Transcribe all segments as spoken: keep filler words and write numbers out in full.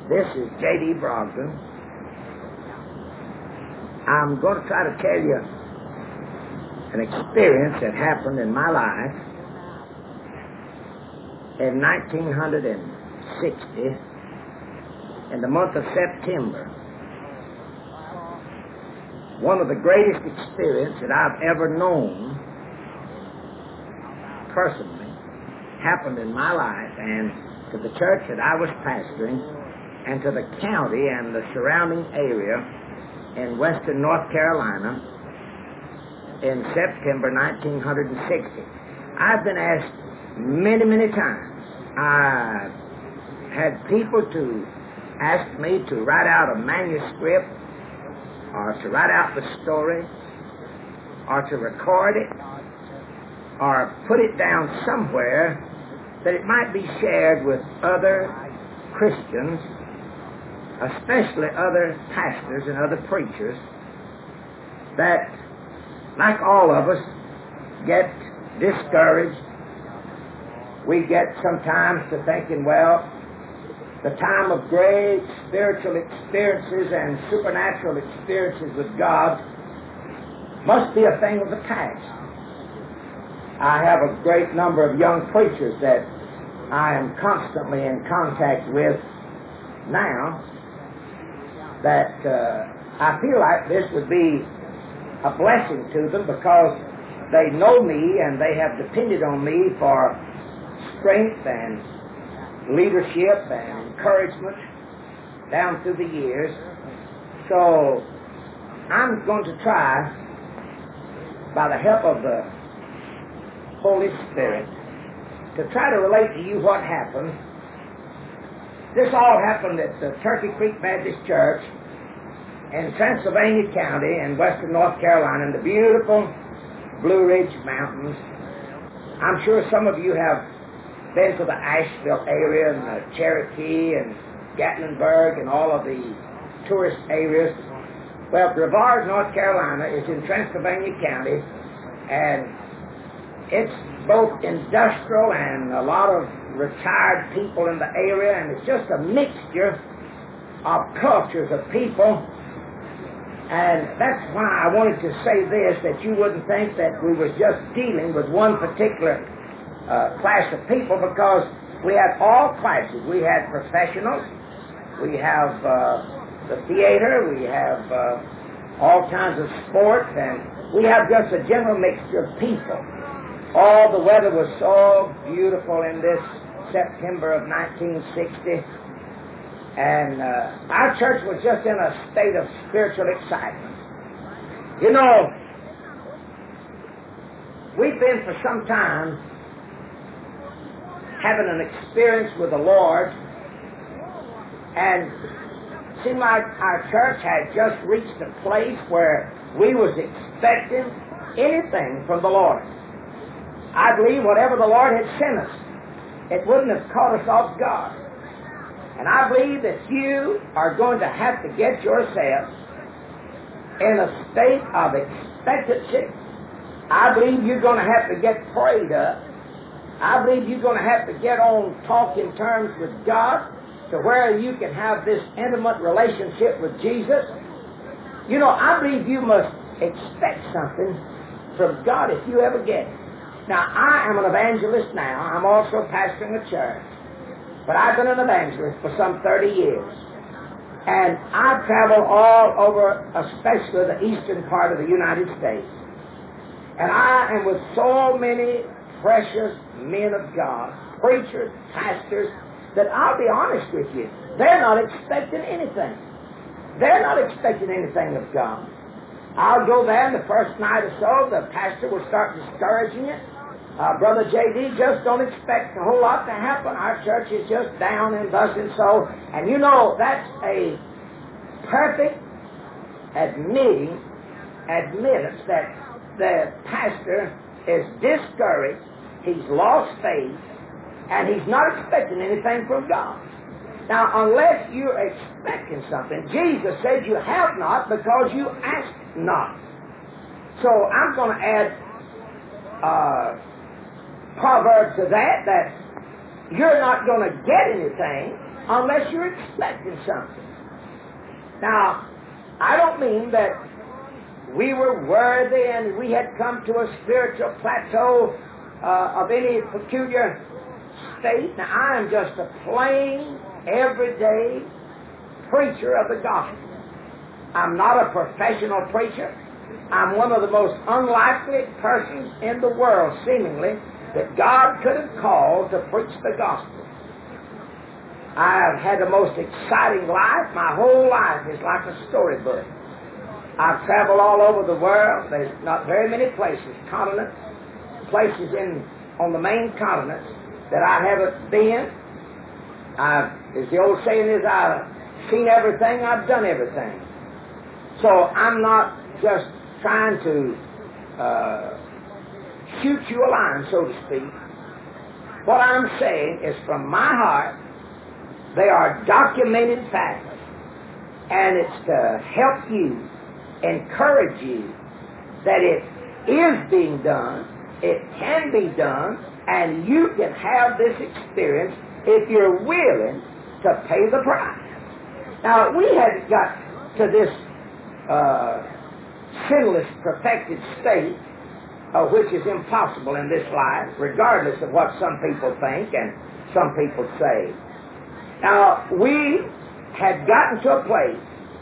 This is J D Brogdon. I'm going to try to tell you an experience that happened in my life in nineteen sixty, in the month of September. One of the greatest experiences that I've ever known personally happened in my life and to the church that I was pastoring and to the county and the surrounding area in western North Carolina in September nineteen sixty. I've been asked many, many times. I had people to ask me to write out a manuscript or to write out the story or to record it or put it down somewhere that it might be shared with other Christians, especially other pastors and other preachers that, like all of us, get discouraged. We get sometimes to thinking, well, the time of great spiritual experiences and supernatural experiences with God must be a thing of the past. I have a great number of young preachers that I am constantly in contact with now that uh, I feel like this would be a blessing to them because they know me and they have depended on me for strength and leadership and encouragement down through the years. So I'm going to try, by the help of the Holy Spirit, to try to relate to you what happened. This all happened at the Turkey Creek Baptist Church in Transylvania County in western North Carolina in the beautiful Blue Ridge Mountains. I'm sure some of you have been to the Asheville area and the Cherokee and Gatlinburg and all of the tourist areas. Well, Brevard, North Carolina is in Transylvania County, and it's both industrial and a lot of retired people in the area, and it's just a mixture of cultures of people. And that's why I wanted to say this, that you wouldn't think that we was just dealing with one particular uh, class of people, because we had all classes. We had professionals, we have uh, the theater, we have uh, all kinds of sports, and we have just a general mixture of people. Oh, the weather was so beautiful in this September of nineteen sixty, and uh, our church was just in a state of spiritual excitement. You know, we've been for some time having an experience with the Lord, and it seemed like our church had just reached a place where we was expecting anything from the Lord. I believe whatever the Lord had sent us, it wouldn't have caught us off guard. And I believe that you are going to have to get yourself in a state of expectancy. I believe you're going to have to get prayed up. I believe you're going to have to get on talking terms with God to where you can have this intimate relationship with Jesus. You know, I believe you must expect something from God if you ever get it. Now, I am an evangelist now. I'm also pastoring a church. But I've been an evangelist for some thirty years. And I've traveled all over, especially the eastern part of the United States. And I am with so many precious men of God, preachers, pastors, that I'll be honest with you, they're not expecting anything. They're not expecting anything of God. I'll go there, and the first night or so, the pastor will start discouraging it. Uh, Brother J D, just don't expect a whole lot to happen. Our church is just down and thus and so. And you know, that's a perfect admitting, admittance that the pastor is discouraged, he's lost faith, and he's not expecting anything from God. Now, unless you're expecting something, Jesus said you have not because you ask not. So I'm going to add uh, proverb to that, that you're not going to get anything unless you're expecting something. Now, I don't mean that we were worthy and we had come to a spiritual plateau uh, of any peculiar state. Now, I am just a plain, everyday preacher of the gospel. I'm not a professional preacher. I'm one of the most unlikely persons in the world, seemingly, that God could have called to preach the gospel. I've had the most exciting life. My whole life is like a storybook. I've traveled all over the world. There's not very many places, continents, places in on the main continents that I haven't been. I've, as the old saying is, I've seen everything, I've done everything. So I'm not just trying to uh, shoot you a line, so to speak. What I'm saying is from my heart. They are documented facts, and it's to help you, encourage you that it is being done, it can be done, and you can have this experience if you're willing to pay the price. Now, we had got to this uh, sinless, perfected state, uh, which is impossible in this life, regardless of what some people think and some people say. Now, we had gotten to a place,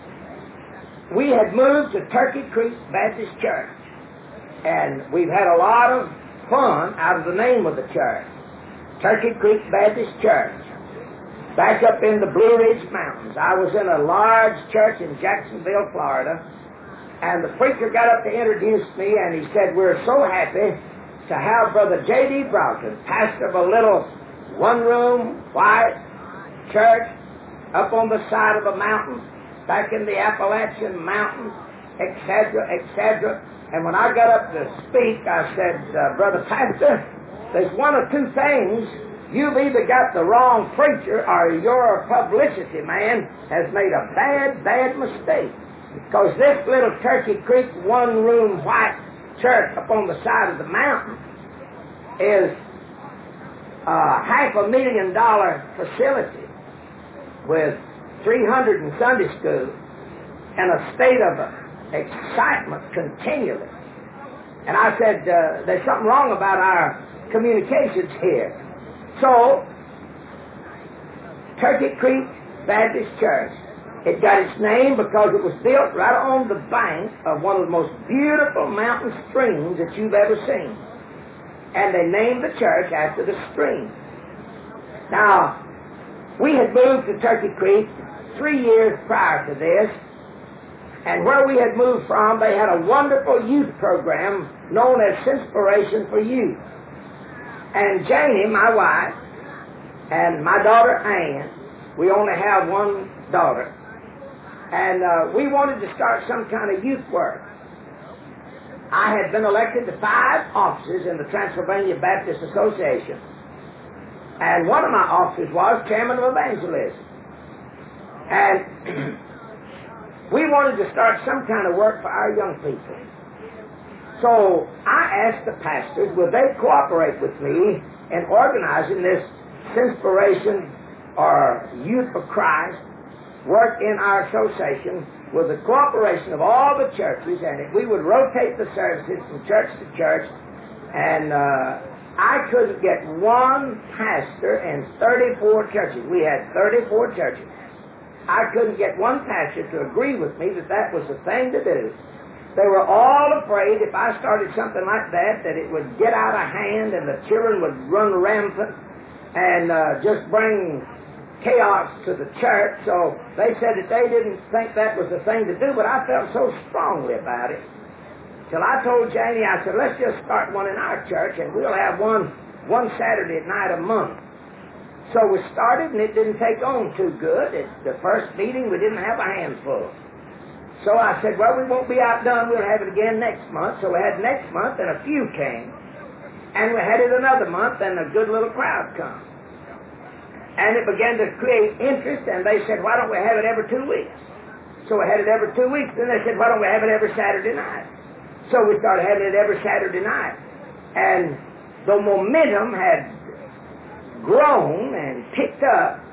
we had moved to Turkey Creek Baptist Church, and we've had a lot of fun out of the name of the church, Turkey Creek Baptist Church, back up in the Blue Ridge Mountains. I was in a large church in Jacksonville, Florida, and the preacher got up to introduce me, and he said, "We're so happy to have Brother J D Broughton, pastor of a little one-room, white church up on the side of a mountain, back in the Appalachian Mountains, et cetera, et cetera" And when I got up to speak, I said, uh, "Brother Pastor, there's one or two things. You've either got the wrong preacher or your publicity man has made a bad, bad mistake. Because this little Turkey Creek one-room white church up on the side of the mountain is a half a million dollar facility with three hundred in Sunday school and a state of excitement continually." And I said, uh, "There's something wrong about our communications here." So, Turkey Creek Baptist Church, it got its name because it was built right on the bank of one of the most beautiful mountain streams that you've ever seen. And they named the church after the stream. Now, we had moved to Turkey Creek three years prior to this, and where we had moved from, they had a wonderful youth program known as Inspiration for Youth. And Janie, my wife, and my daughter Ann, we only have one daughter, and uh, we wanted to start some kind of youth work. I had been elected to five offices in the Transylvania Baptist Association. And one of my offices was chairman of evangelism. And we wanted to start some kind of work for our young people. So I asked the pastors, would they cooperate with me in organizing this Inspiration or Youth for Christ work in our association with the cooperation of all the churches, and if we would rotate the services from church to church, and uh, I couldn't get one pastor in thirty-four churches. We had thirty-four churches. I couldn't get one pastor to agree with me that that was the thing to do. They were all afraid if I started something like that, that it would get out of hand and the children would run rampant and uh, just bring chaos to the church. So they said that they didn't think that was the thing to do, but I felt so strongly about it. Till I told Janie, I said, let's just start one in our church, and we'll have one one Saturday at night a month. So we started, and it didn't take on too good. At the first meeting, we didn't have a handful. So I said, well, we won't be outdone. We'll have it again next month. So we had next month, and a few came. And we had it another month, and a good little crowd come. And it began to create interest, and they said, why don't we have it every two weeks? So we had it every two weeks. Then they said, why don't we have it every Saturday night? So we started having it every Saturday night. And the momentum had grown and picked up,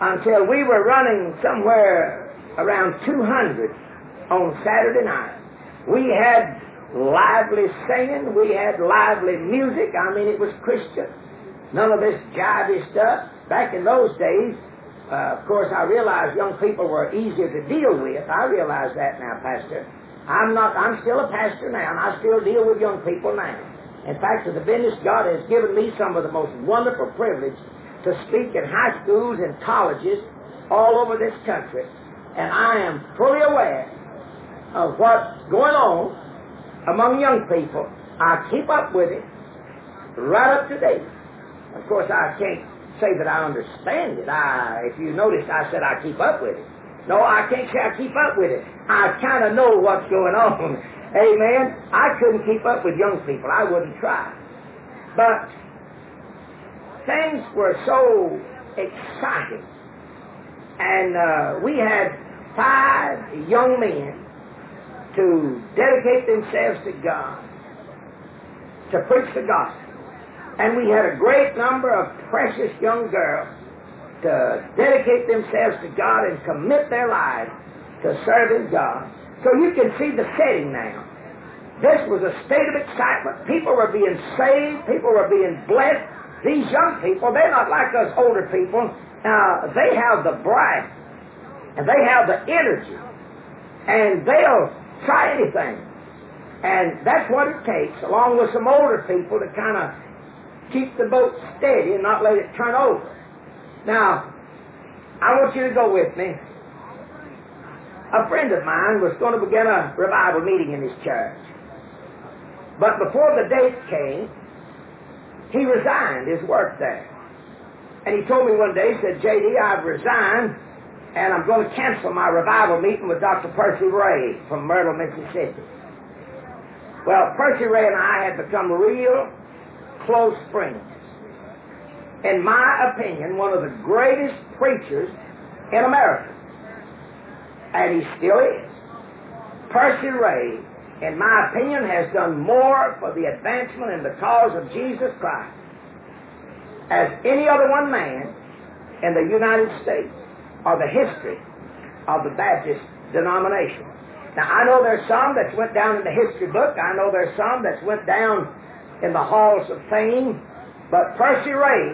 until we were running somewhere around two hundred on Saturday night. We had lively singing, we had lively music. I mean, it was Christian. None of this jivey stuff. Back in those days, uh, of course, I realized young people were easier to deal with. I realize that now, Pastor. I'm not, I'm still a pastor now, and I still deal with young people now. In fact, to the business, God has given me some of the most wonderful privilege to speak in high schools and colleges all over this country. And I am fully aware of what's going on among young people. I keep up with it right up to date. Of course, I can't say that I understand it. I, if you notice, I said I keep up with it. No, I can't say I keep up with it. I kind of know what's going on. Amen. I couldn't keep up with young people. I wouldn't try. But things were so exciting. And uh, we had five young men to dedicate themselves to God, to preach the gospel. And we had a great number of precious young girls to dedicate themselves to God and commit their lives to serving God. So you can see the setting now. This was a state of excitement. People were being saved. People were being blessed. These young people, they're not like us older people. Uh, they have the bright, and they have the energy, and they'll try anything. And that's what it takes, along with some older people, to kind of keep the boat steady and not let it turn over. Now, I want you to go with me. A friend of mine was going to begin a revival meeting in his church. But before the date came, he resigned his work there. And he told me one day, he said, J D, I've resigned, and I'm going to cancel my revival meeting with Doctor Percy Ray from Myrtle, Mississippi. Well, Percy Ray and I had become real close friends. In my opinion, one of the greatest preachers in America. And he still is. Percy Ray, in my opinion, has done more for the advancement in the cause of Jesus Christ as any other one man in the United States or the history of the Baptist denomination. Now, I know there's some that went down in the history book. I know there's some that went down in the halls of fame. But Percy Ray,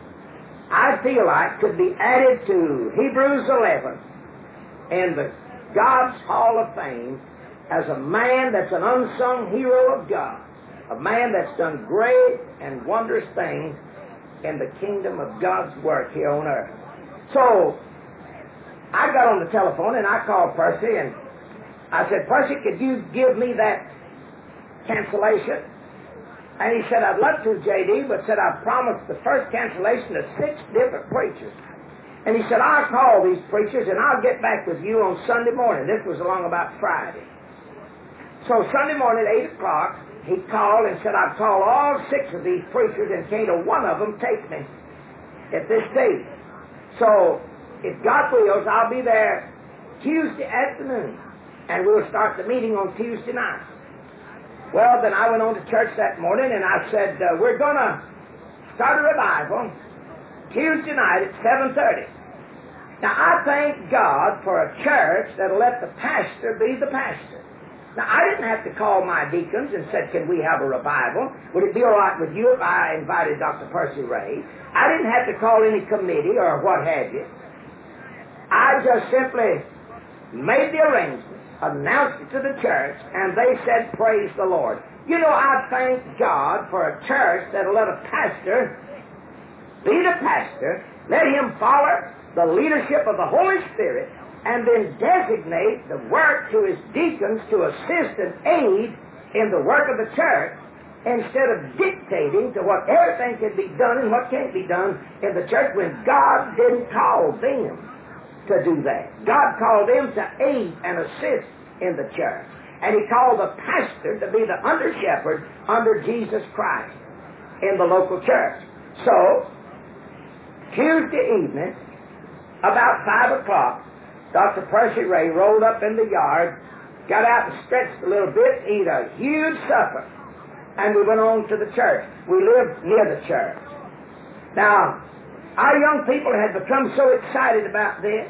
I feel like, could be added to Hebrews eleven in the God's Hall of Fame as a man that's an unsung hero of God, a man that's done great and wondrous things in the kingdom of God's work here on earth. So, I got on the telephone and I called Percy and I said, Percy, could you give me that cancellation? And he said, I'd love to, J D, but said, I promised the first cancellation to six different preachers. And he said, I'll call these preachers and I'll get back with you on Sunday morning. This was along about Friday. So Sunday morning at eight o'clock, he called and said, I've called all six of these preachers and can't a one of them take me at this date. So, if God wills, I'll be there Tuesday afternoon, and we'll start the meeting on Tuesday night. Well, then I went on to church that morning, and I said, uh, we're going to start a revival Tuesday night at seven thirty. Now, I thank God for a church that'll let the pastor be the pastor. Now, I didn't have to call my deacons and said, can we have a revival? Would it be all right with you if I invited Doctor Percy Ray? I didn't have to call any committee or what have you. I just simply made the arrangement, announced it to the church, and they said, praise the Lord. You know, I thank God for a church that'll let a pastor be the pastor, let him follow the leadership of the Holy Spirit, and then designate the work to his deacons to assist and aid in the work of the church, instead of dictating to what everything can be done and what can't be done in the church when God didn't call them to do that. God called them to aid and assist in the church. And he called the pastor to be the under-shepherd under Jesus Christ in the local church. So, Tuesday evening, about five o'clock, Doctor Percy Ray rolled up in the yard, got out and stretched a little bit, ate a huge supper, and we went on to the church. We lived near the church. Now, Our young people had become so excited about this.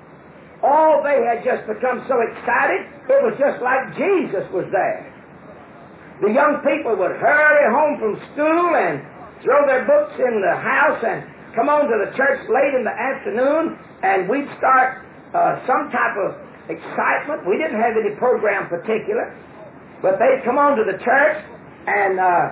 All they had just become so excited, it was just like Jesus was there. The young people would hurry home from school and throw their books in the house and come on to the church late in the afternoon, and we'd start uh, some type of excitement. We didn't have any program particular, but they'd come on to the church, and uh,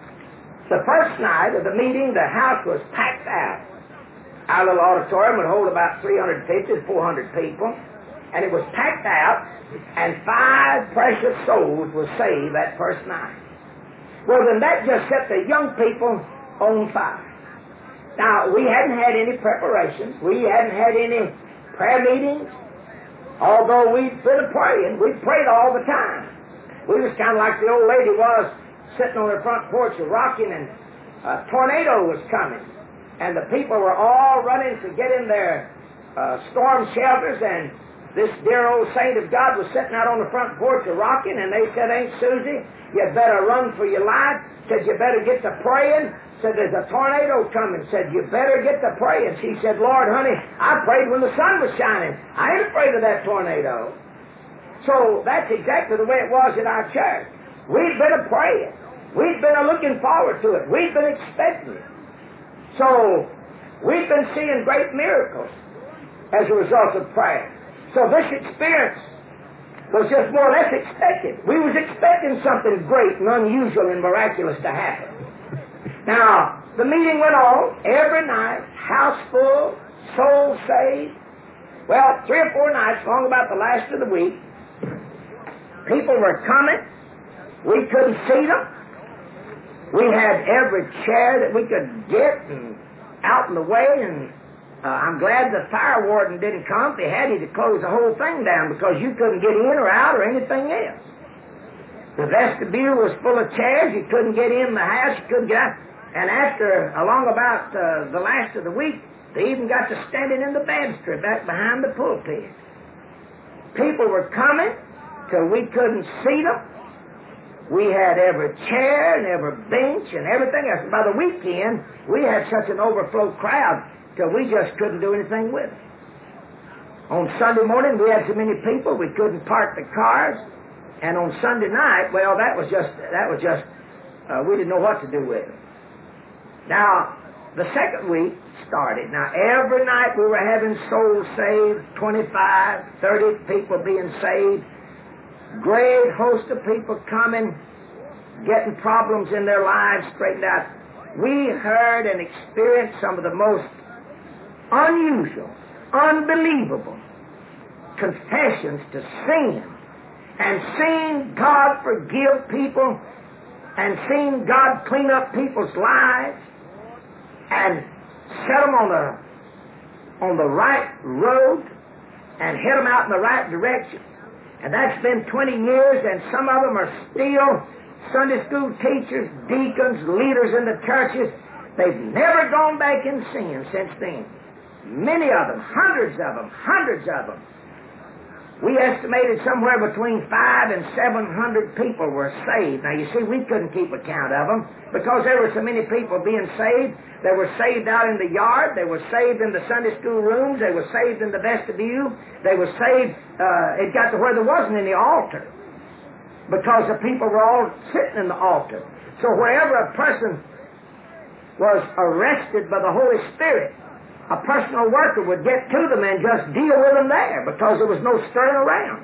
the first night of the meeting, the house was packed out. Our little auditorium would hold about three hundred fifty to four hundred people, and it was packed out, and five precious souls were saved that first night. Well, then that just set the young people on fire. Now, we hadn't had any preparations. We hadn't had any prayer meetings. Although we'd been praying, we prayed all the time. We was kind of like the old lady was, sitting on her front porch rocking, and a tornado was coming. And the people were all running to get in their uh, storm shelters, and this dear old saint of God was sitting out on the front porch rocking, and they said, Aunt Susie, you better run for your life. Said, you better get to praying. Said, there's a tornado coming. Said, you better get to praying. She said, Lord, honey, I prayed when the sun was shining. I ain't afraid of that tornado. So that's exactly the way it was in our church. We'd been a praying. We'd been a looking forward to it. We'd been expecting it. So we've been seeing great miracles as a result of prayer. So this experience was just more or less expected. We was expecting something great and unusual and miraculous to happen. Now, the meeting went on every night, house full, souls saved. Well, three or four nights, long about the last of the week, people were coming. We couldn't see them. We had every chair that we could get and out in the way, and uh, I'm glad the fire warden didn't come. They had to close the whole thing down because you couldn't get in or out or anything else. The vestibule was full of chairs. You couldn't get in the house. You couldn't get out. And after, along about uh, the last of the week, they even got to standing in the baptistry back behind the pulpit. People were coming till we couldn't see them. We had every chair and every bench and everything else. By the weekend, we had such an overflow crowd till we just couldn't do anything with it. On Sunday morning, we had so many people we couldn't park the cars. And on Sunday night, well, that was just, that was just, uh, we didn't know what to do with it. Now, the second week started. Now, every night we were having souls saved, twenty-five, thirty people being saved. Great host of people coming, getting problems in their lives straightened out. We heard and experienced some of the most unusual, unbelievable confessions to sin, and seeing God forgive people, and seeing God clean up people's lives, and set them on the on the right road, and head them out in the right direction. And that's been twenty years, and some of them are still Sunday school teachers, deacons, leaders in the churches. They've never gone back in sin since then. Many of them, hundreds of them, hundreds of them. We estimated somewhere between five and seven hundred people were saved. Now, you see, we couldn't keep account of them because there were so many people being saved. They were saved out in the yard. They were saved in the Sunday school rooms. They were saved in the vestibule. They were saved. Uh, it got to where there wasn't any altar because the people were all sitting in the altar. So wherever a person was arrested by the Holy Spirit, a personal worker would get to them and just deal with them there because there was no stirring around.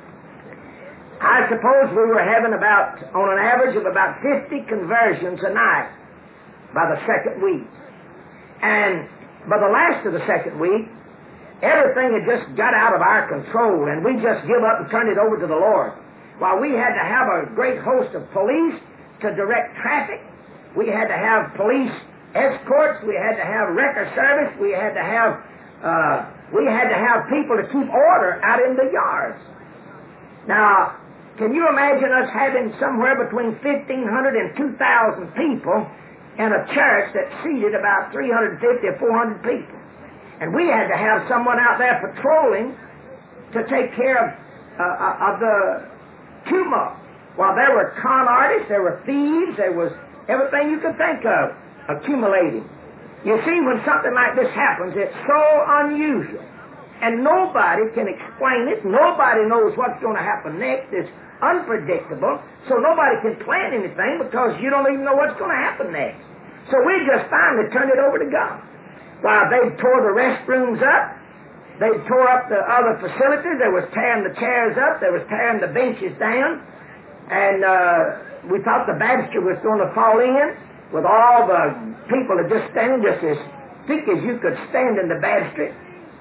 I suppose we were having about, on an average of about fifty conversions a night by the second week. And by the last of the second week, everything had just got out of our control, and we just give up and turned it over to the Lord. While we had to have a great host of police to direct traffic, we had to have police escorts, we had to have wrecker service, we had to have uh, we had to have people to keep order out in the yards. Now, can you imagine us having somewhere between fifteen hundred and two thousand people in a church that seated about three hundred fifty or four hundred people? And we had to have someone out there patrolling to take care of, uh, of the tumult. While there were con artists, there were thieves, there was everything you could think of accumulating. You see, when something like this happens, it's so unusual. And nobody can explain it. Nobody knows what's going to happen next. It's unpredictable. So nobody can plan anything because you don't even know what's going to happen next. So we just finally turned it over to God. While they tore the restrooms up, they tore up the other facilities. They was tearing the chairs up. They was tearing the benches down. And uh, we thought the banister was going to fall in with all the people that just standing just as thick as you could stand in the banister.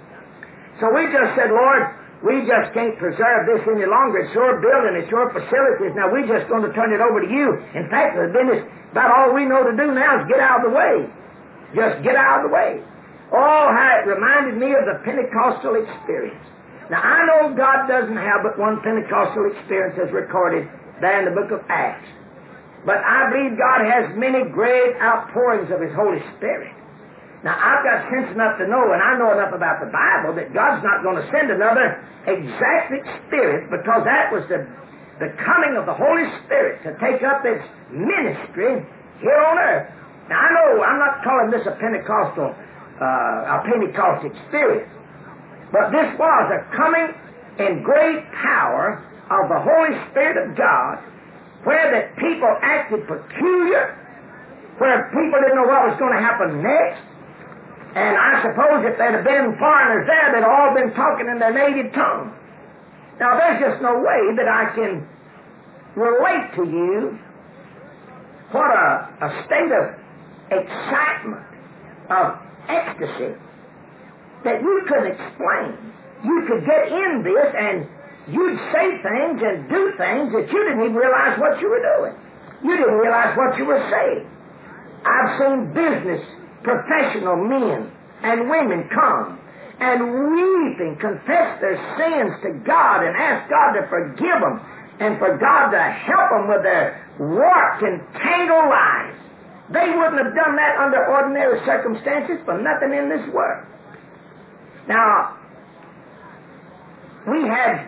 So we just said, Lord, we just can't preserve this any longer. It's your building. It's your facilities. Now we're just going to turn it over to you. In fact, the business, about all we know to do now is get out of the way. Just get out of the way. Oh, how it reminded me of the Pentecostal experience. Now, I know God doesn't have but one Pentecostal experience as recorded there in the book of Acts. But I believe God has many great outpourings of His Holy Spirit. Now, I've got sense enough to know, and I know enough about the Bible, that God's not going to send another exact experience, because that was the, the coming of the Holy Spirit to take up its ministry here on earth. Now, I know I'm not calling this a Pentecostal Uh, a Pentecost experience. But this was a coming in great power of the Holy Spirit of God, where that people acted peculiar, where people didn't know what was going to happen next. And I suppose if there'd have been foreigners there, they'd all been talking in their native tongue. Now, there's just no way that I can relate to you what a, a state of excitement, of ecstasy that you couldn't explain. You could get in this and you'd say things and do things that you didn't even realize what you were doing. You didn't realize what you were saying. I've seen business professional men and women come and weeping confess their sins to God and ask God to forgive them and for God to help them with their warped and tangled lives. They wouldn't have done that under ordinary circumstances for nothing in this world. Now, we had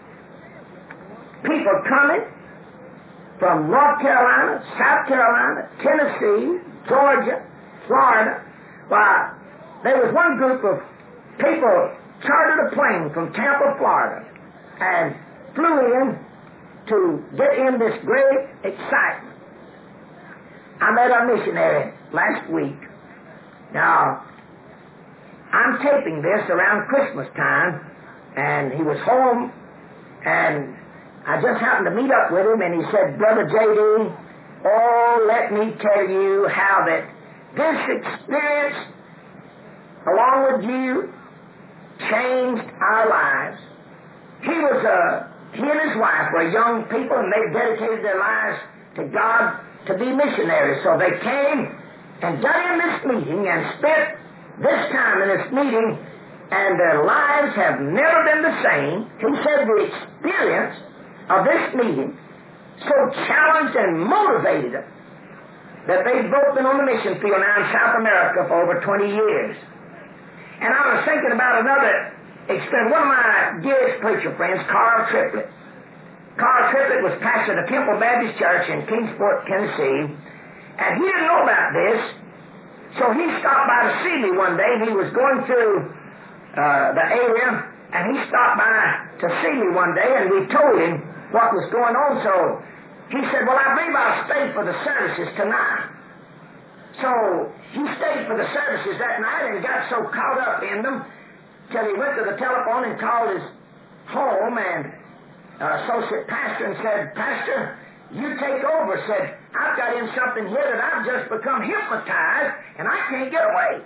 people coming from North Carolina, South Carolina, Tennessee, Georgia, Florida. Why, there was one group of people chartered a plane from Tampa, Florida, and flew in to get in this great excitement. I met a missionary last week. Now, I'm taping this around Christmas time, and he was home, and I just happened to meet up with him, and he said, Brother J D, oh, let me tell you how that this experience, along with you, changed our lives. He was a, he and his wife were young people, and they dedicated their lives to God to be missionaries. So they came and got in this meeting and spent this time in this meeting, and their lives have never been the same. He said the experience of this meeting so challenged and motivated them that they've both been on the mission field now in South America for over twenty years. And I was thinking about another experience. One of my dearest preacher friends, Carl Triplett. Carl Triplett was pastor of the Temple Baptist Church in Kingsport, Tennessee, and he didn't know about this, so he stopped by to see me one day. He was going through uh, the area, and he stopped by to see me one day, and we told him what was going on. So he said, well, I believe I'll stay for the services tonight. So he stayed for the services that night and got so caught up in them till he went to the telephone and called his home and Uh, associate pastor and said, Pastor, you take over. Said, I've got in something here that I've just become hypnotized and I can't get away.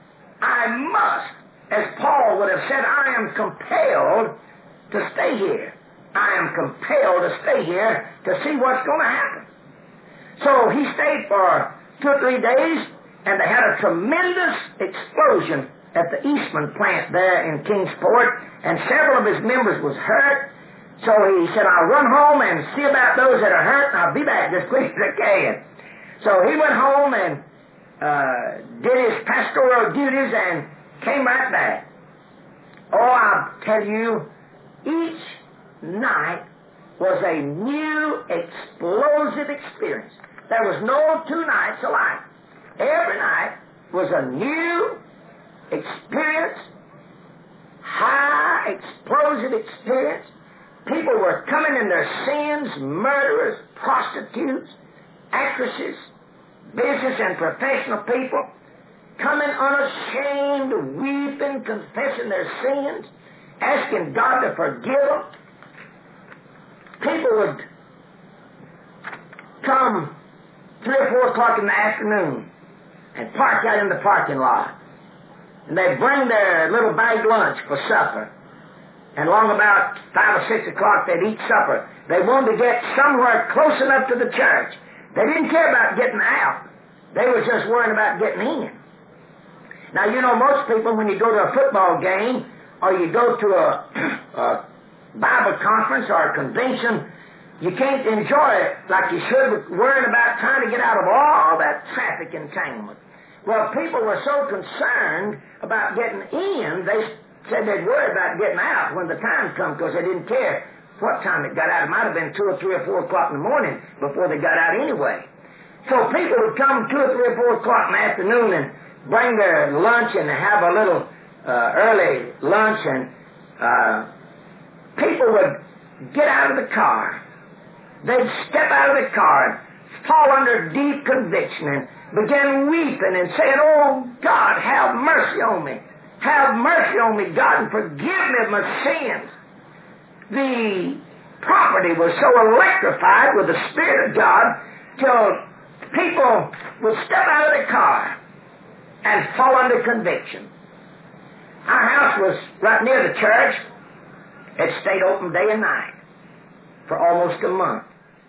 I must, as Paul would have said, I am compelled to stay here. I am compelled to stay here to see what's going to happen. So he stayed for two or three days, and they had a tremendous explosion at the Eastman plant there in Kingsport, and several of his members was hurt. So he said, I'll run home and see about those that are hurt, and I'll be back as quick as I can. So he went home and uh, did his pastoral duties and came right back. Oh, I'll tell you, each night was a new explosive experience. There was no two nights alike. Every night was a new experience, high, explosive experience. People were coming in their sins, murderers, prostitutes, actresses, business and professional people, coming unashamed, weeping, confessing their sins, asking God to forgive them. People would come three or four o'clock in the afternoon and park out in the parking lot. And they'd bring their little bag lunch for supper. And along about five or six o'clock, they'd eat supper. They wanted to get somewhere close enough to the church. They didn't care about getting out. They were just worried about getting in. Now, you know, most people, when you go to a football game or you go to a, a Bible conference or a convention, you can't enjoy it like you should, worrying about trying to get out of all that traffic entanglement. Well, people were so concerned about getting in, they said they'd worry about getting out when the time come, because they didn't care what time it got out. It might have been two or three or four o'clock in the morning before they got out anyway. So people would come two or three or four o'clock in the afternoon and bring their lunch and have a little uh, early lunch, and uh, people would get out of the car. They'd step out of the car and fall under deep conviction and begin weeping and saying, "Oh, God, have mercy on me. Have mercy on me, God, and forgive me of my sins." The property was so electrified with the Spirit of God till people would step out of the car and fall under conviction. Our house was right near the church. It stayed open day and night for almost a month.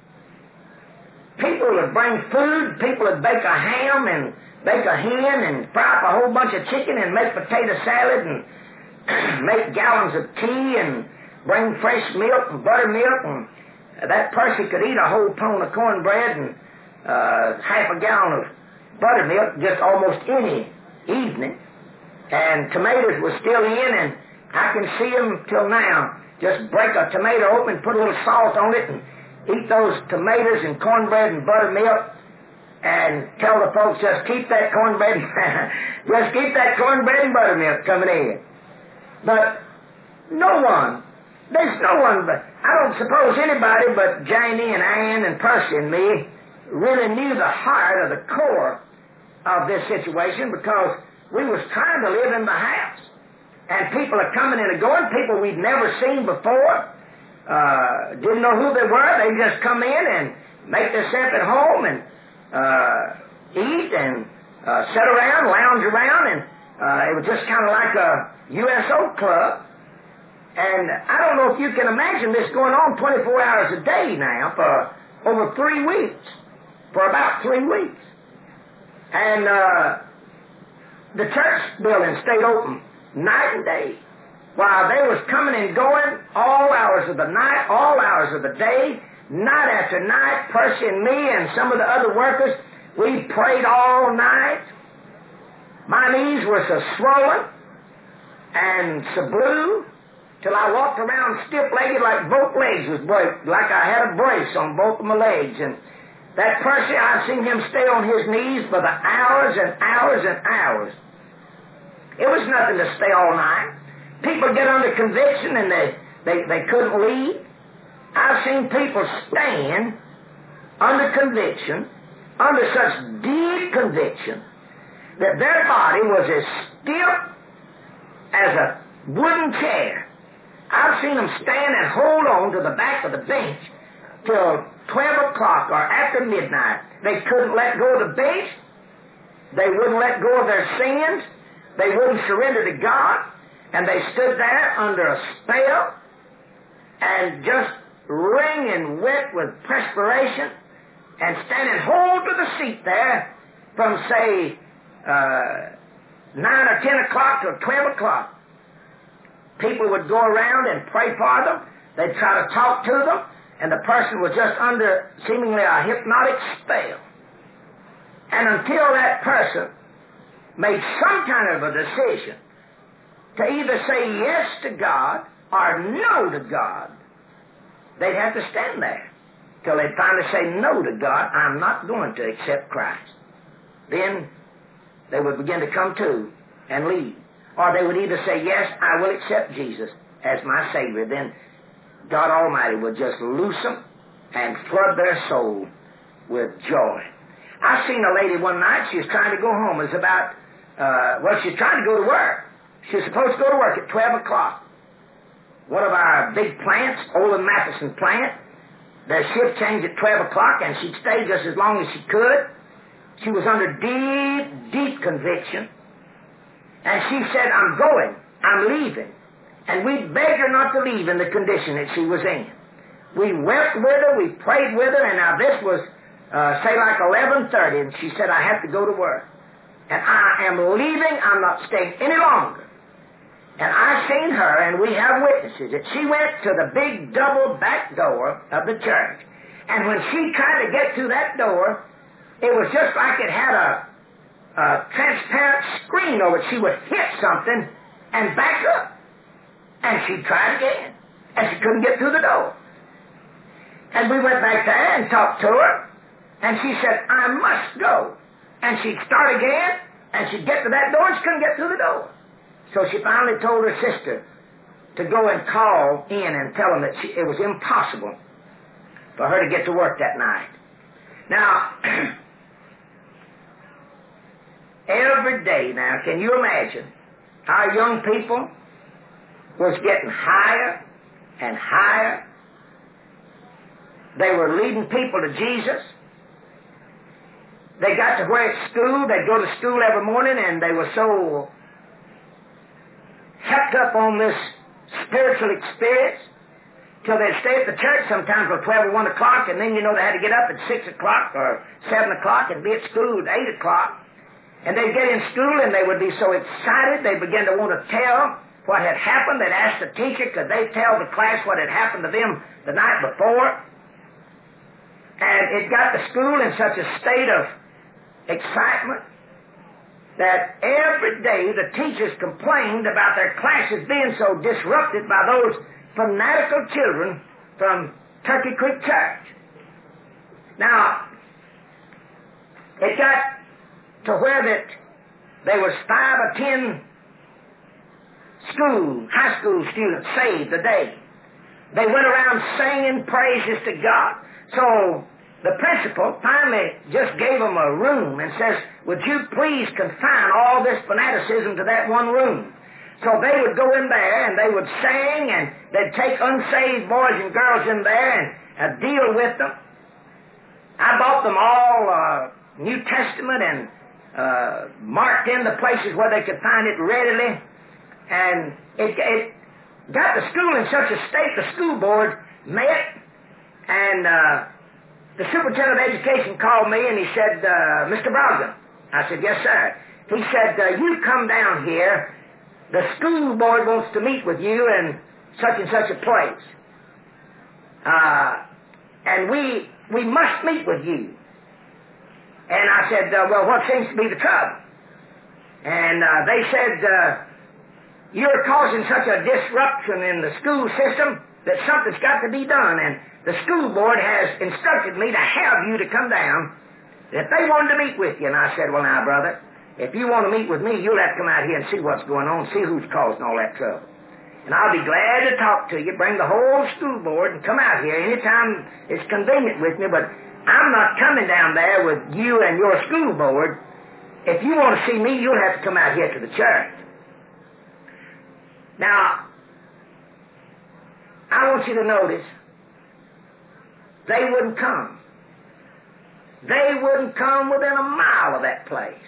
People would bring food. People would bake a ham and bake a hen and fry up a whole bunch of chicken and make potato salad and make gallons of tea and bring fresh milk and buttermilk, and that person could eat a whole pound of cornbread and uh, half a gallon of buttermilk just almost any evening. And tomatoes were still in, and I can see them till now. Just break a tomato open, put a little salt on it, and eat those tomatoes and cornbread and buttermilk, and tell the folks, just keep that cornbread, just keep that cornbread and buttermilk coming in. But no one, there's no one, but I don't suppose anybody but Janie and Ann and Percy and me really knew the heart or the core of this situation, because we was trying to live in the house. And people are coming and going, people we'd never seen before, uh, didn't know who they were. They just come in and make themselves at home and uh, eat and uh, sit around, lounge around, and uh, it was just kind of like a U S O club. And I don't know if you can imagine this going on twenty-four hours a day now for over three weeks, for about three weeks. And uh, the church building stayed open night and day, while they was coming and going all hours of the night, all hours of the day, night after night. Percy and me and some of the other workers, we prayed all night. My knees were so swollen and so blue till I walked around stiff-legged like both legs was break, like I had a brace on both of my legs. And that Percy, I've seen him stay on his knees for the hours and hours and hours. It was nothing to stay all night. People get under conviction and they, they, they couldn't leave. I've seen people stand under conviction, under such deep conviction, that their body was as stiff as a wooden chair. I've seen them stand and hold on to the back of the bench till twelve o'clock or after midnight. They couldn't let go of the bench. They wouldn't let go of their sins. They wouldn't surrender to God. And they stood there under a spell and just wringing wet with perspiration and standing hold to the seat there from, say, uh, nine or ten o'clock to twelve o'clock. People would go around and pray for them. They'd try to talk to them, and the person was just under seemingly a hypnotic spell. And until that person made some kind of a decision to either say yes to God or no to God, they'd have to stand there till they'd finally say no to God. I'm not going to accept Christ. Then they would begin to come to and leave. Or they would either say, yes, I will accept Jesus as my Savior. Then God Almighty would just loose them and flood their soul with joy. I seen a lady one night, she was trying to go home. It was about, uh, well, she was trying to go to work. She was supposed to go to work at twelve o'clock. One of our big plants, Olin Matheson plant, their shift changed at twelve o'clock, and she stayed just as long as she could. She was under deep, deep conviction. And she said, I'm going. I'm leaving. And we begged her not to leave in the condition that she was in. We wept with her. We prayed with her. And now this was, uh, say, like eleven thirty. And she said, I have to go to work. And I am leaving. I'm not staying any longer. And I seen her, and we have witnesses, that she went to the big double back door of the church. And when she tried to get through that door, it was just like it had a, a transparent screen over it. She would hit something and back up. And she tried again. And she couldn't get through the door. And we went back there and talked to her. And she said, I must go. And she'd start again, and she'd get to that door, and she couldn't get through the door. So she finally told her sister to go and call in and tell them that she, it was impossible for her to get to work that night. Now, every day now, can you imagine, our young people was getting higher and higher. They were leading people to Jesus. They got to where at school, they'd go to school every morning, and they were so hepped up on this spiritual experience till they'd stay at the church sometimes till twelve or one o'clock, and then, you know, they had to get up at six o'clock or seven o'clock and be at school at eight o'clock. And they'd get in school, and they would be so excited, they'd begin to want to tell what had happened. They'd ask the teacher, could they tell the class what had happened to them the night before? And it got the school in such a state of excitement that every day the teachers complained about their classes being so disrupted by those fanatical children from Turkey Creek Church. Now, it got to where that there was five or ten school, high school students saved a day. They went around singing praises to God. So the principal finally just gave them a room and says, would you please confine all this fanaticism to that one room? So they would go in there and they would sing, and they'd take unsaved boys and girls in there and uh, deal with them. I bought them all uh, New Testament and uh, marked in the places where they could find it readily. And it, it got the school in such a state, the school board met, and uh, the superintendent of education called me and he said, uh, Mister Brogdon. I said, yes, sir. He said, uh, you come down here. The school board wants to meet with you in such and such a place. Uh, and we we must meet with you. And I said, uh, well, what seems to be the trouble? And uh, they said, uh, you're causing such a disruption in the school system that something's got to be done. And the school board has instructed me to have you to come down if they wanted to meet with you. And I said, well, now, brother, if you want to meet with me, you'll have to come out here and see what's going on, see who's causing all that trouble. And I'll be glad to talk to you, bring the whole school board, and come out here anytime it's convenient with me, but I'm not coming down there with you and your school board. If you want to see me, you'll have to come out here to the church. Now, I want you to notice, they wouldn't come. They wouldn't come within a mile of that place.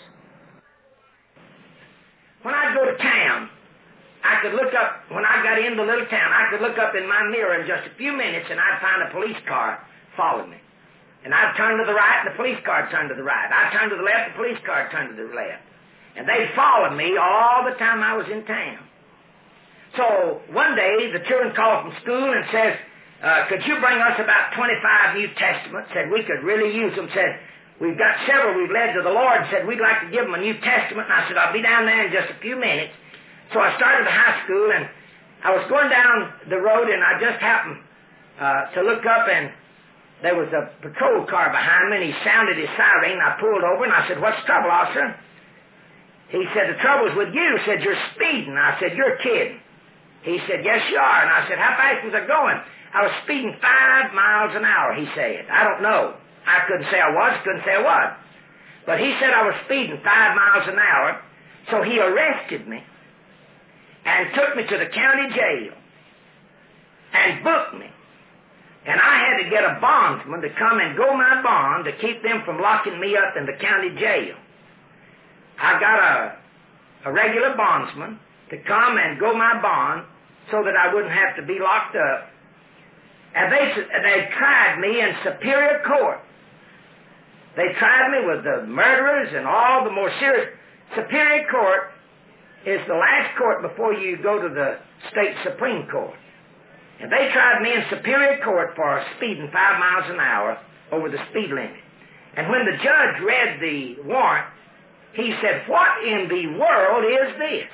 When I'd go to town, I could look up, when I got into little town, I could look up in my mirror in just a few minutes and I'd find a police car following me. And I'd turn to the right and the police car would turn to the right. I'd turn to the left, the police car would turn to the left. And they'd follow me all the time I was in town. So one day the children called from school and says, uh, could you bring us about twenty-five New Testaments? Said we could really use them. Said, we've got several we've led to the Lord. Said, we'd like to give them a New Testament. And I said, I'll be down there in just a few minutes. So I started the high school, and I was going down the road, and I just happened uh, to look up, and there was a patrol car behind me, and he sounded his siren. I pulled over, and I said, what's the trouble, officer? He said, the trouble's with you. He said, you're speeding. I said, you're kidding. He said, yes, you are. And I said, how fast was I going? I was speeding five miles an hour, he said. I don't know. I couldn't say I was, couldn't say I was. But he said I was speeding five miles an hour, so he arrested me and took me to the county jail and booked me. And I had to get a bondsman to come and go my bond to keep them from locking me up in the county jail. I got a, a regular bondsman to come and go my bond so that I wouldn't have to be locked up. And they, they tried me in Superior Court. They tried me with the murderers and all the more serious. Superior Court is the last court before you go to the state Supreme Court. And they tried me in Superior Court for speeding five miles an hour over the speed limit. And when the judge read the warrant, he said, what in the world is this?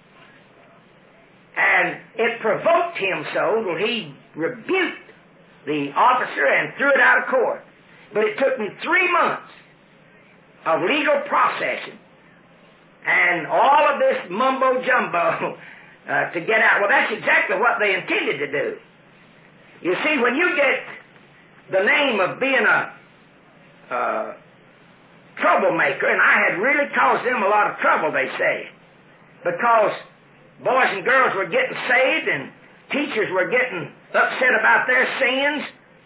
And it provoked him so that he rebuked the officer and threw it out of court. But it took me three months of legal processing and all of this mumbo-jumbo uh, to get out. Well, that's exactly what they intended to do. You see, when you get the name of being a uh, troublemaker, and I had really caused them a lot of trouble, they say, because boys and girls were getting saved and teachers were getting upset about their sins,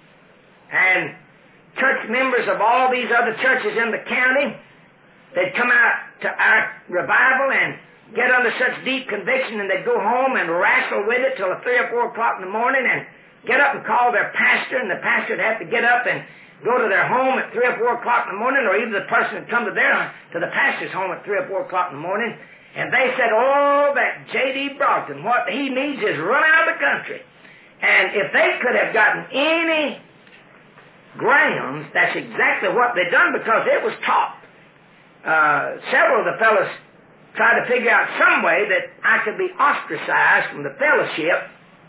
and church members of all these other churches in the county, they'd come out to our revival and get under such deep conviction, and they'd go home and wrestle with it till three or four o'clock in the morning and get up and call their pastor, and the pastor would have to get up and go to their home at three or four o'clock in the morning, or even the person would come to their to the pastor's home at three or four o'clock in the morning, and they said, oh, that J D Brogden, what he needs is run out of the country. And if they could have gotten any grounds, that's exactly what they'd done, because it was taught. Uh, several of the fellows tried to figure out some way that I could be ostracized from the fellowship,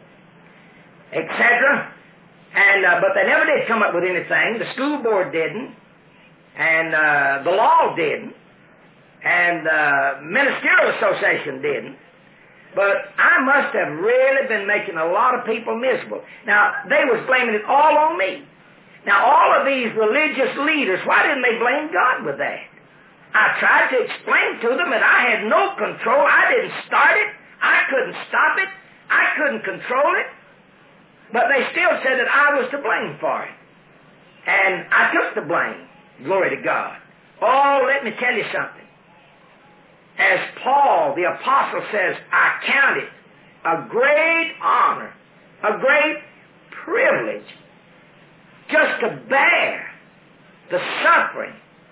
et cetera. And uh, but they never did come up with anything. The school board didn't, and uh, the law didn't, and uh, ministerial association didn't. But I must have really been making a lot of people miserable. Now, they was blaming it all on me. Now, all of these religious leaders, why didn't they blame God with that? I tried to explain to them that I had no control. I didn't start it. I couldn't stop it. I couldn't control it. But they still said that I was to blame for it. And I took the blame. Glory to God. Oh, let me tell you something. As Paul, the apostle, says, I count it a great honor, a great privilege, just to bear the suffering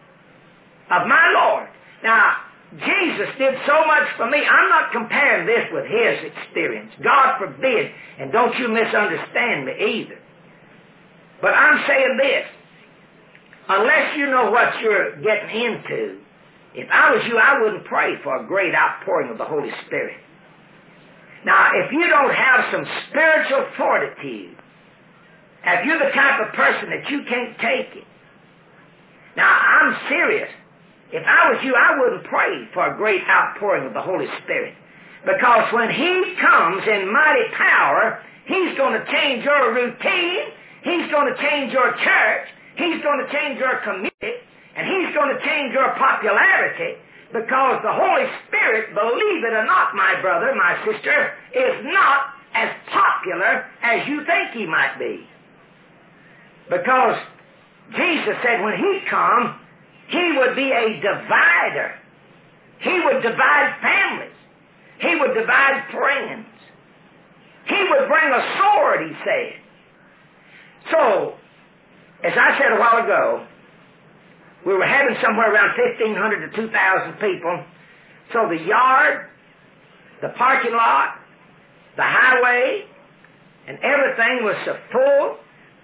of my Lord. Now, Jesus did so much for me. I'm not comparing this with his experience. God forbid. And don't you misunderstand me either. But I'm saying this. Unless you know what you're getting into, if I was you, I wouldn't pray for a great outpouring of the Holy Spirit. Now, if you don't have some spiritual fortitude, if you're the type of person that you can't take it, now, I'm serious. If I was you, I wouldn't pray for a great outpouring of the Holy Spirit. Because when he comes in mighty power, he's going to change your routine, he's going to change your church, he's going to change your community, and he's going to change your popularity, because the Holy Spirit, believe it or not, my brother, my sister, is not as popular as you think he might be. Because Jesus said when he come, he would be a divider. He would divide families. He would divide friends. He would bring a sword, he said. So, as I said a while ago, we were having somewhere around fifteen hundred to two thousand people. So the yard, the parking lot, the highway, and everything was so full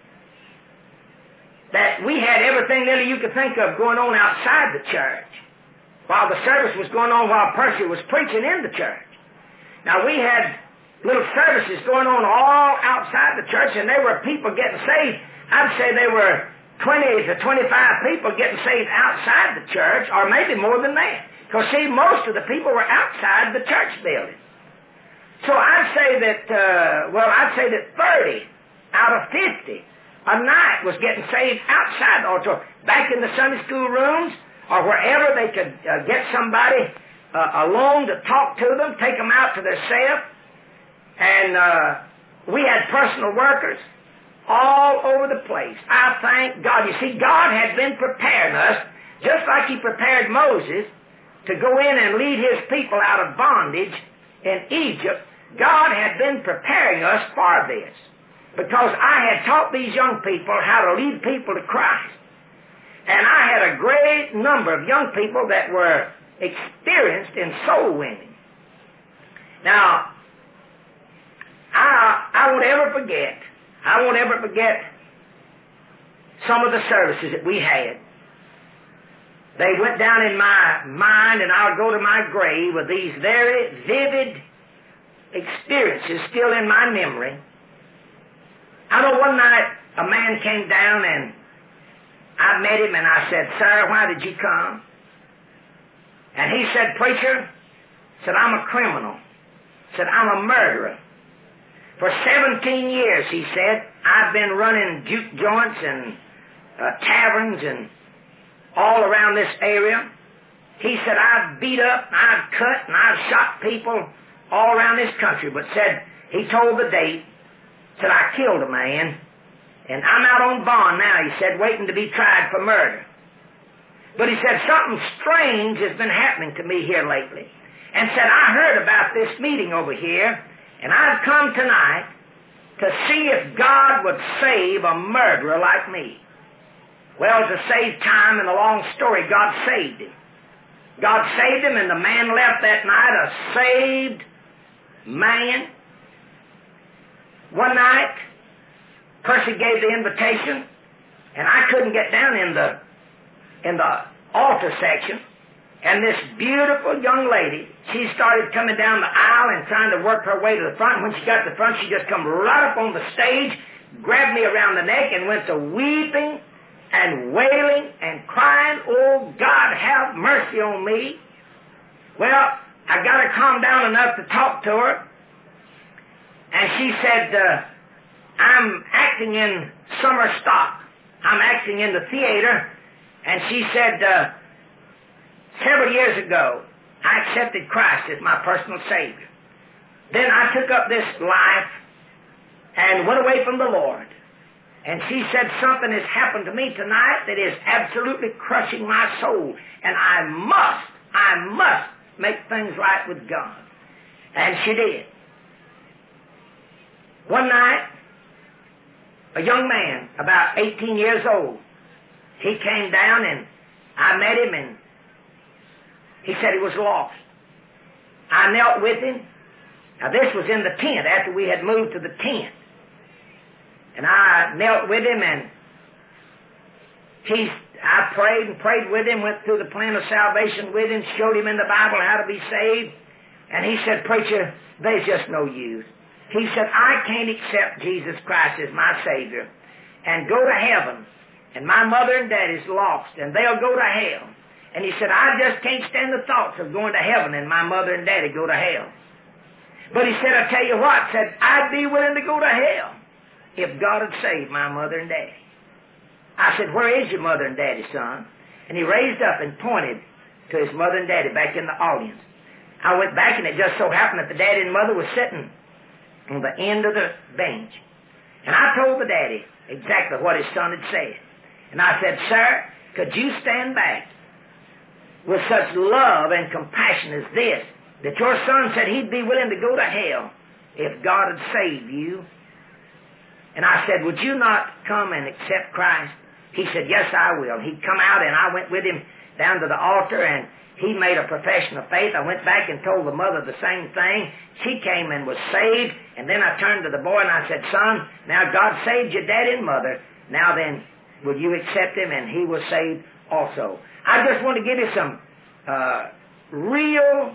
that we had everything nearly you could think of going on outside the church, while the service was going on, while Percy was preaching in the church. Now, we had little services going on all outside the church, and there were people getting saved. I'd say there were twenty to twenty-five people getting saved outside the church, or maybe more than that. Because, see, most of the people were outside the church building. So I'd say that, uh, well, I'd say that thirty out of fifty a night was getting saved outside the auditorium, back in the Sunday school rooms, or wherever they could uh, get somebody uh, alone to talk to them, take them out to their cell. And uh, we had personal workers all over the place. I thank God. You see, God had been preparing us, just like He prepared Moses to go in and lead His people out of bondage in Egypt. God had been preparing us for this, because I had taught these young people how to lead people to Christ. And I had a great number of young people that were experienced in soul winning. Now, I, I won't ever forget, I won't ever forget some of the services that we had. They went down in my mind, and I'll go to my grave with these very vivid experiences still in my memory. I know one night a man came down, and I met him, and I said, "Sir, why did you come?" And he said, "Preacher," said, "I'm a criminal." Said, "I'm a murderer. For seventeen years," he said, "I've been running juke joints and uh, taverns and all around this area." He said, "I've beat up, and I've cut, and I've shot people all around this country." But said, he told the date, said, "I killed a man, and I'm out on bond now," he said, "waiting to be tried for murder." But he said, "Something strange has been happening to me here lately." And said, "I heard about this meeting over here, and I've come tonight to see if God would save a murderer like me." Well, to save time in a long story, God saved him. God saved him, and the man left that night a saved man. One night, Percy gave the invitation, and I couldn't get down in the in the altar section. And this beautiful young lady, she started coming down the aisle and trying to work her way to the front. When she got to the front, she just come right up on the stage, grabbed me around the neck, and went to weeping and wailing and crying, "Oh, God, have mercy on me." Well, I got her calmed down enough to talk to her. And she said, uh, "I'm acting in summer stock. I'm acting in the theater." And she said, uh, "Several years ago, I accepted Christ as my personal Savior. Then I took up this life and went away from the Lord." And she said, "Something has happened to me tonight that is absolutely crushing my soul. And I must, I must make things right with God." And she did. One night, a young man, about eighteen years old, he came down, and I met him, and he said he was lost. I knelt with him. Now, this was in the tent, after we had moved to the tent. And I knelt with him, and he, I prayed and prayed with him, went through the plan of salvation with him, showed him in the Bible how to be saved. And he said, "Preacher, there's just no use." He said, "I can't accept Jesus Christ as my Savior and go to heaven. And my mother and daddy's lost, and they'll go to hell." And he said, "I just can't stand the thoughts of going to heaven and my mother and daddy go to hell." But he said, "I tell you what," said, "I'd be willing to go to hell if God had saved my mother and daddy." I said, "Where is your mother and daddy, son?" And he raised up and pointed to his mother and daddy back in the audience. I went back, and it just so happened that the daddy and mother were sitting on the end of the bench. And I told the daddy exactly what his son had said. And I said, "Sir, could you stand back with such love and compassion as this, that your son said he'd be willing to go to hell if God had saved you?" And I said, "Would you not come and accept Christ?" He said, "Yes, I will." He'd come out, and I went with him down to the altar, and he made a profession of faith. I went back and told the mother the same thing. She came and was saved. And then I turned to the boy, and I said, "Son, now God saved your daddy and mother. Now then, will you accept him?" And he was saved also. I just want to give you some uh, real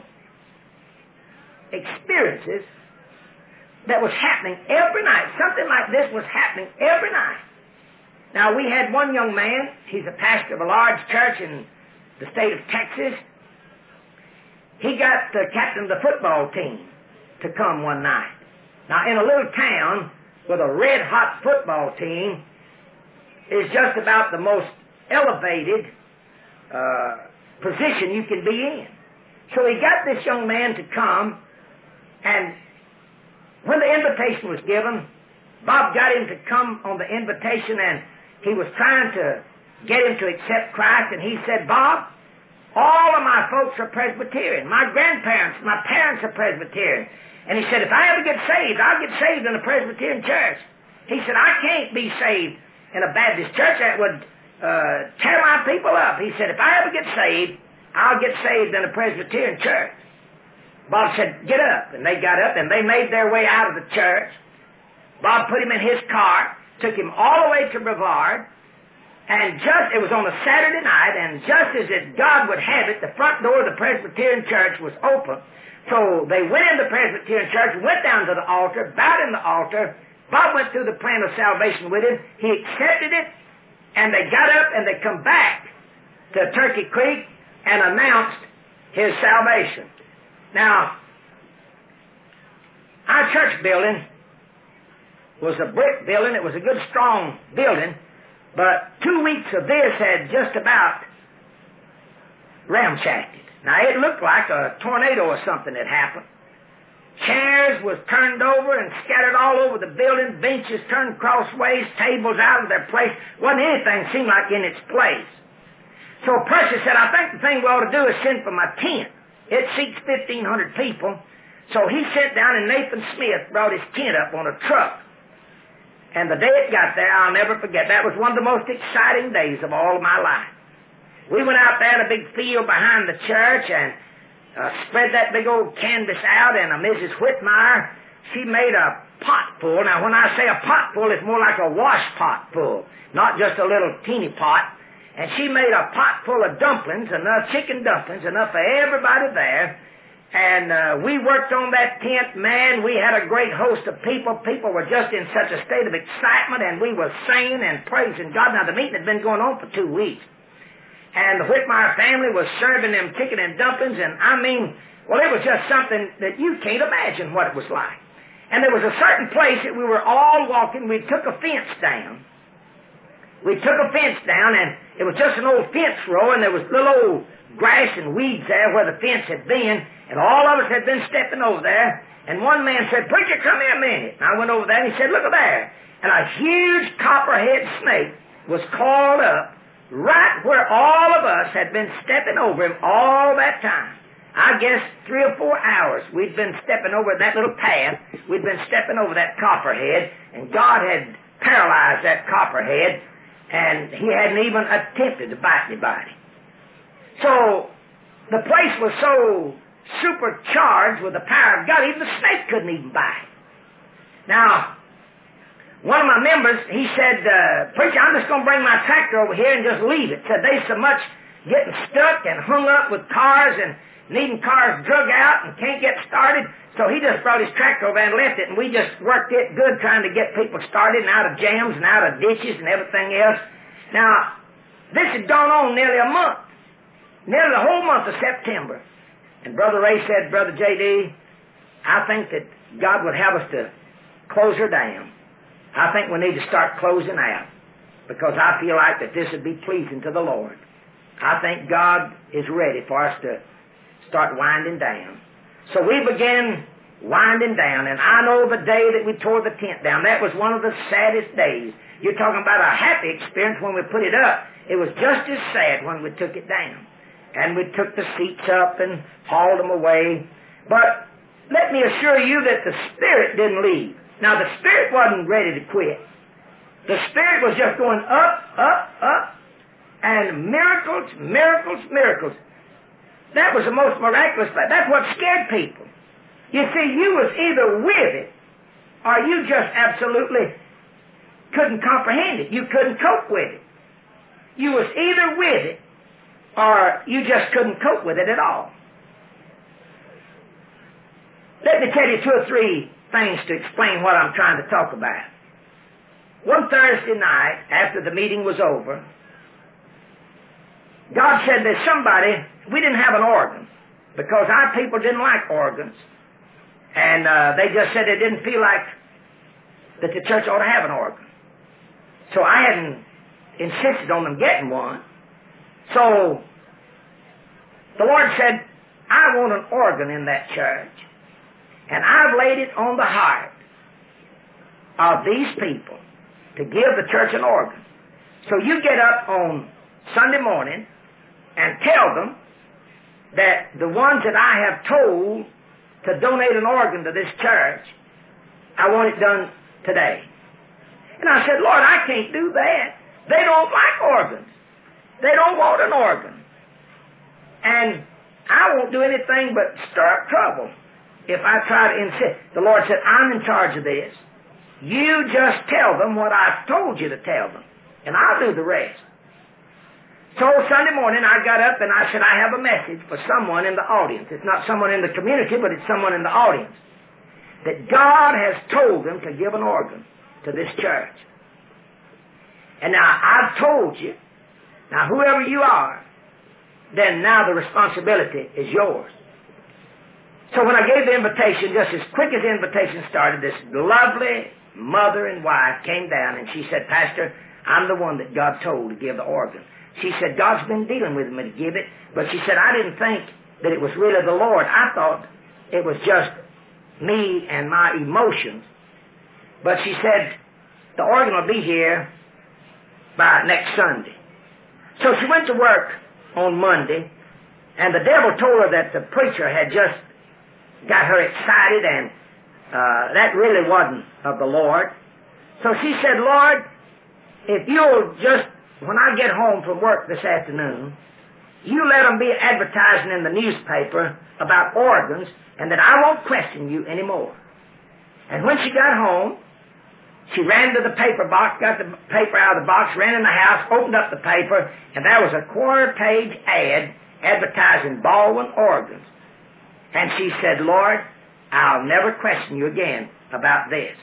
experiences that was happening every night. Something like this was happening every night. Now, we had one young man. He's a pastor of a large church in the state of Texas. he got the captain of the football team to come one night. Now, in a little town with a red-hot football team is just about the most elevated uh, position you can be in. So he got this young man to come, and when the invitation was given, Bob got him to come on the invitation, and he was trying to get him to accept Christ, and he said, Bob, all of my folks are Presbyterian. My grandparents, my parents are Presbyterian. And he said, if I ever get saved, I'll get saved in a Presbyterian church. He said, I can't be saved in a Baptist church. That would uh, tear my people up. He said, if I ever get saved, I'll get saved in a Presbyterian church. Bob said, get up. And they got up, and they made their way out of the church. Bob put him in his car, took him all the way to Brevard, and just, it was on a Saturday night, and just as it, God would have it, the front door of the Presbyterian church was open. So they went in the Presbyterian church, went down to the altar, bowed in the altar. Bob went through the plan of salvation with him. He accepted it, and they got up and they come back to Turkey Creek and announced his salvation. Now, our church building was a brick building. It was a good, strong building, but two weeks of this had just about ramshacked it. Now, it looked like a tornado or something had happened. Chairs was turned over and scattered all over the building, benches turned crossways, tables out of their place. Wasn't anything seemed like in its place. So Precious said, I think the thing we ought to do is send for my tent. It seats fifteen hundred people. So he sent down, and Nathan Smith brought his tent up on a truck. And the day it got there, I'll never forget. That was one of the most exciting days of all of my life. We went out there in a big field behind the church and uh, spread that big old canvas out, and uh, Missus Whitmire, she made a pot full. Now, when I say a pot full, it's more like a wash pot full, not just a little teeny pot. And she made a pot full of dumplings, enough chicken dumplings, enough for everybody there. And uh, we worked on that tent. Man, we had a great host of people. People were just in such a state of excitement, and we were singing and praising God. Now, the meeting had been going on for two weeks. And the Whitmire family was serving them chicken and dumplings, and I mean, well, it was just something that you can't imagine what it was like. And there was a certain place that we were all walking. We took a fence down. We took a fence down, and it was just an old fence row, and there was little old grass and weeds there where the fence had been, and all of us had been stepping over there. And one man said, Preacher, come here a minute. And I went over there, and he said, look at there. And a huge copperhead snake was coiled up right where all of us had been stepping over him all that time. I guess three or four hours we'd been stepping over that little path. We'd been stepping over that copperhead, and God had paralyzed that copperhead, and he hadn't even attempted to bite anybody. So the place was so supercharged with the power of God, even the snake couldn't even bite. Now, one of my members, he said, uh, Preacher, I'm just going to bring my tractor over here and just leave it. Said there's so much getting stuck and hung up with cars and needing cars drug out and can't get started. So he just brought his tractor over and left it, and we just worked it good trying to get people started and out of jams and out of ditches and everything else. Now, this had gone on nearly a month, nearly the whole month of September. And Brother Ray said, Brother J D, I think that God would have us to close her down. I think we need to start closing out, because I feel like that this would be pleasing to the Lord. I think God is ready for us to start winding down. So we began winding down, and I know the day that we tore the tent down, that was one of the saddest days. You're talking about a happy experience when we put it up. It was just as sad when we took it down. And we took the seats up and hauled them away. But let me assure you that the Spirit didn't leave. Now, the Spirit wasn't ready to quit. The Spirit was just going up, up, up, and miracles, miracles, miracles. That was the most miraculous thing. That's what scared people. You see, you was either with it, or you just absolutely couldn't comprehend it. You couldn't cope with it. You was either with it, or you just couldn't cope with it at all. Let me tell you two or three things to explain what I'm trying to talk about. One Thursday night, after the meeting was over, God said there's somebody, we didn't have an organ. because our people didn't like organs. And uh, they just said they didn't feel like that the church ought to have an organ. So I hadn't insisted on them getting one. So the Lord said, I want an organ in that church. And I've laid it on the heart of these people to give the church an organ. So you get up on Sunday morning and tell them that the ones that I have told to donate an organ to this church, I want it done today. And I said, Lord, I can't do that. They don't like organs. They don't want an organ. And I won't do anything but stir up trouble if I try to insist. The Lord said, I'm in charge of this. You just tell them what I've told you to tell them, and I'll do the rest. So Sunday morning I got up and I said, I have a message for someone in the audience. It's not someone in the community, but it's someone in the audience. That God has told them to give an organ to this church. And now I've told you, now whoever you are, then now the responsibility is yours. So when I gave the invitation, just as quick as the invitation started, this lovely mother and wife came down and she said, Pastor, I'm the one that God told to give the organ. She said, God's been dealing with me to give it, but she said, I didn't think that it was really the Lord. I thought it was just me and my emotions. But she said, the organ will be here by next Sunday. So she went to work on Monday, and the devil told her that the preacher had just got her excited, and uh, that really wasn't of the Lord. So she said, Lord, if you'll just, when I get home from work this afternoon, you let them be advertising in the newspaper about organs, and that I won't question you anymore. And when she got home, she ran to the paper box, got the paper out of the box, ran in the house, opened up the paper, and there was a quarter-page ad advertising Baldwin organs. And she said, Lord, I'll never question you again about this.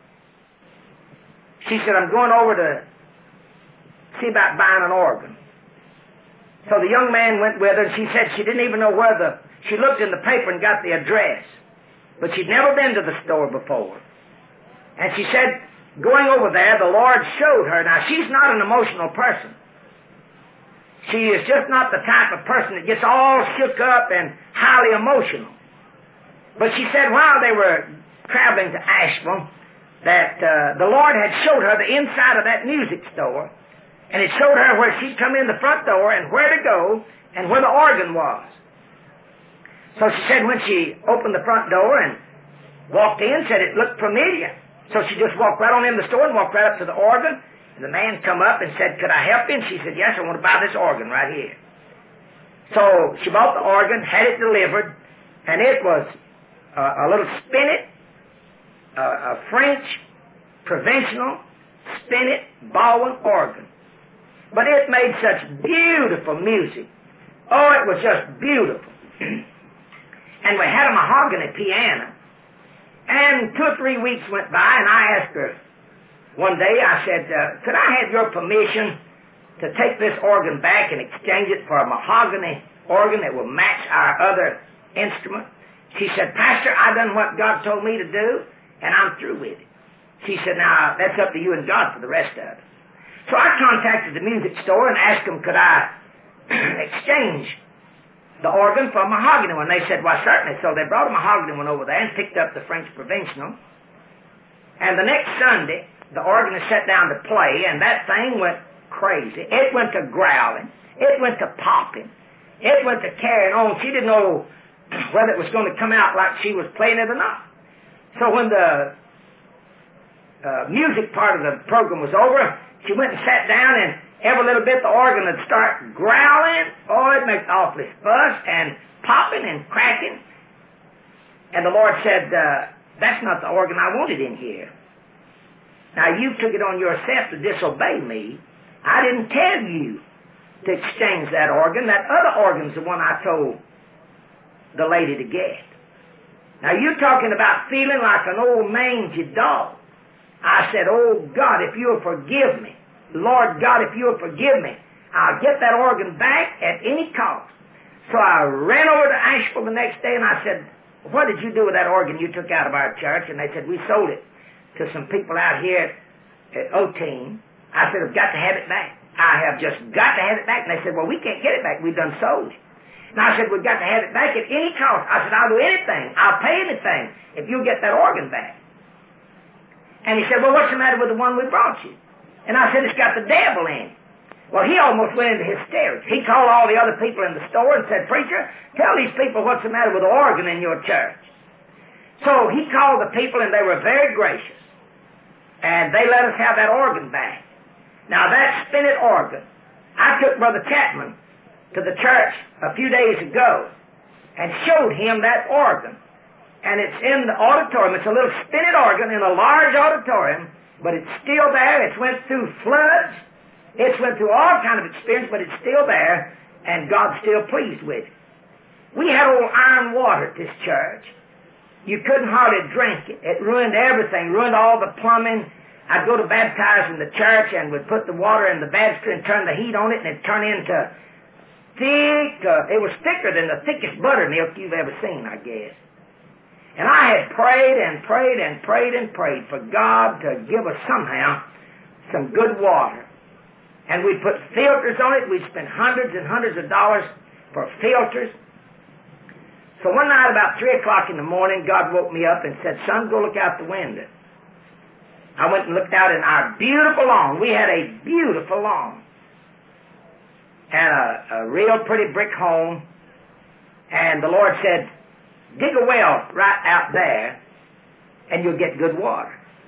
She said, I'm going over to see about buying an organ. So the young man went with her, and she said she didn't even know where the... She looked in the paper and got the address, but she'd never been to the store before. And she said, going over there, the Lord showed her. Now, she's not an emotional person. She is just not the type of person that gets all shook up and highly emotional. But she said while they were traveling to Asheville that uh, the Lord had showed her the inside of that music store, and it showed her where she'd come in the front door and where to go and where the organ was. So she said when she opened the front door and walked in, said it looked familiar. So she just walked right on in the store and walked right up to the organ. And the man come up and said, could I help you? And she said, yes, I want to buy this organ right here. So she bought the organ, had it delivered, and it was uh, a little spinet, uh, a French provincial spinet Baldwin organ. But it made such beautiful music. Oh, it was just beautiful. And we had a mahogany piano. And two or three weeks went by, and I asked her one day, I said, uh, could I have your permission to take this organ back and exchange it for a mahogany organ that will match our other instrument? She said, Pastor, I done what God told me to do, and I'm through with it. She said, now, that's up to you and God for the rest of it. So I contacted the music store and asked them, could I exchange the organ for a mahogany one? They said, why, certainly. So they brought a mahogany one over there and picked up the French provincial. And the next Sunday, the organist sat down to play, and that thing went crazy. It went to growling. It went to popping. It went to carrying on. She didn't know whether it was going to come out like she was playing it or not. So when the uh, music part of the program was over, she went and sat down, and every little bit the organ would start growling. Oh, it makes awfully fuss and popping and cracking. And the Lord said, uh, that's not the organ I wanted in here. Now, you took it on yourself to disobey me. I didn't tell you to exchange that organ. That other organ's the one I told the lady to get. Now, you're talking about feeling like an old mangy dog. I said, oh, God, if you'll forgive me, Lord God, if you'll forgive me, I'll get that organ back at any cost. So I ran over to Asheville the next day and I said, what did you do with that organ you took out of our church? And they said, we sold it to some people out here at Otine. I said, I've got to have it back. I have just got to have it back. And they said, well, we can't get it back. We've done sold it. And I said, we've got to have it back at any cost. I said, I'll do anything. I'll pay anything if you'll get that organ back. And he said, well, what's the matter with the one we brought you? And I said, it's got the devil in it. Well, he almost went into hysterics. He called all the other people in the store and said, preacher, tell these people what's the matter with the organ in your church. So he called the people, and they were very gracious. And they let us have that organ back. Now, that spinet organ, I took Brother Chapman to the church a few days ago and showed him that organ. And it's in the auditorium. It's a little spinet organ in a large auditorium, but it's still there. It's went through floods. It's went through all kind of experience, but it's still there, and God's still pleased with it. We had old iron water at this church. You couldn't hardly drink it. It ruined everything, ruined all the plumbing. I'd go to baptize in the church and would put the water in the baptistry and turn the heat on it, and it'd turn into thick, uh, it was thicker than the thickest buttermilk you've ever seen, I guess. And I had prayed and prayed and prayed and prayed for God to give us somehow some good water. And we put filters on it. We spent hundreds and hundreds of dollars for filters. So one night about three o'clock in the morning, God woke me up and said, son, go look out the window. I went and looked out in our beautiful lawn. We had a beautiful lawn. And a, a real pretty brick home. And the Lord said, dig a well right out there, and you'll get good water.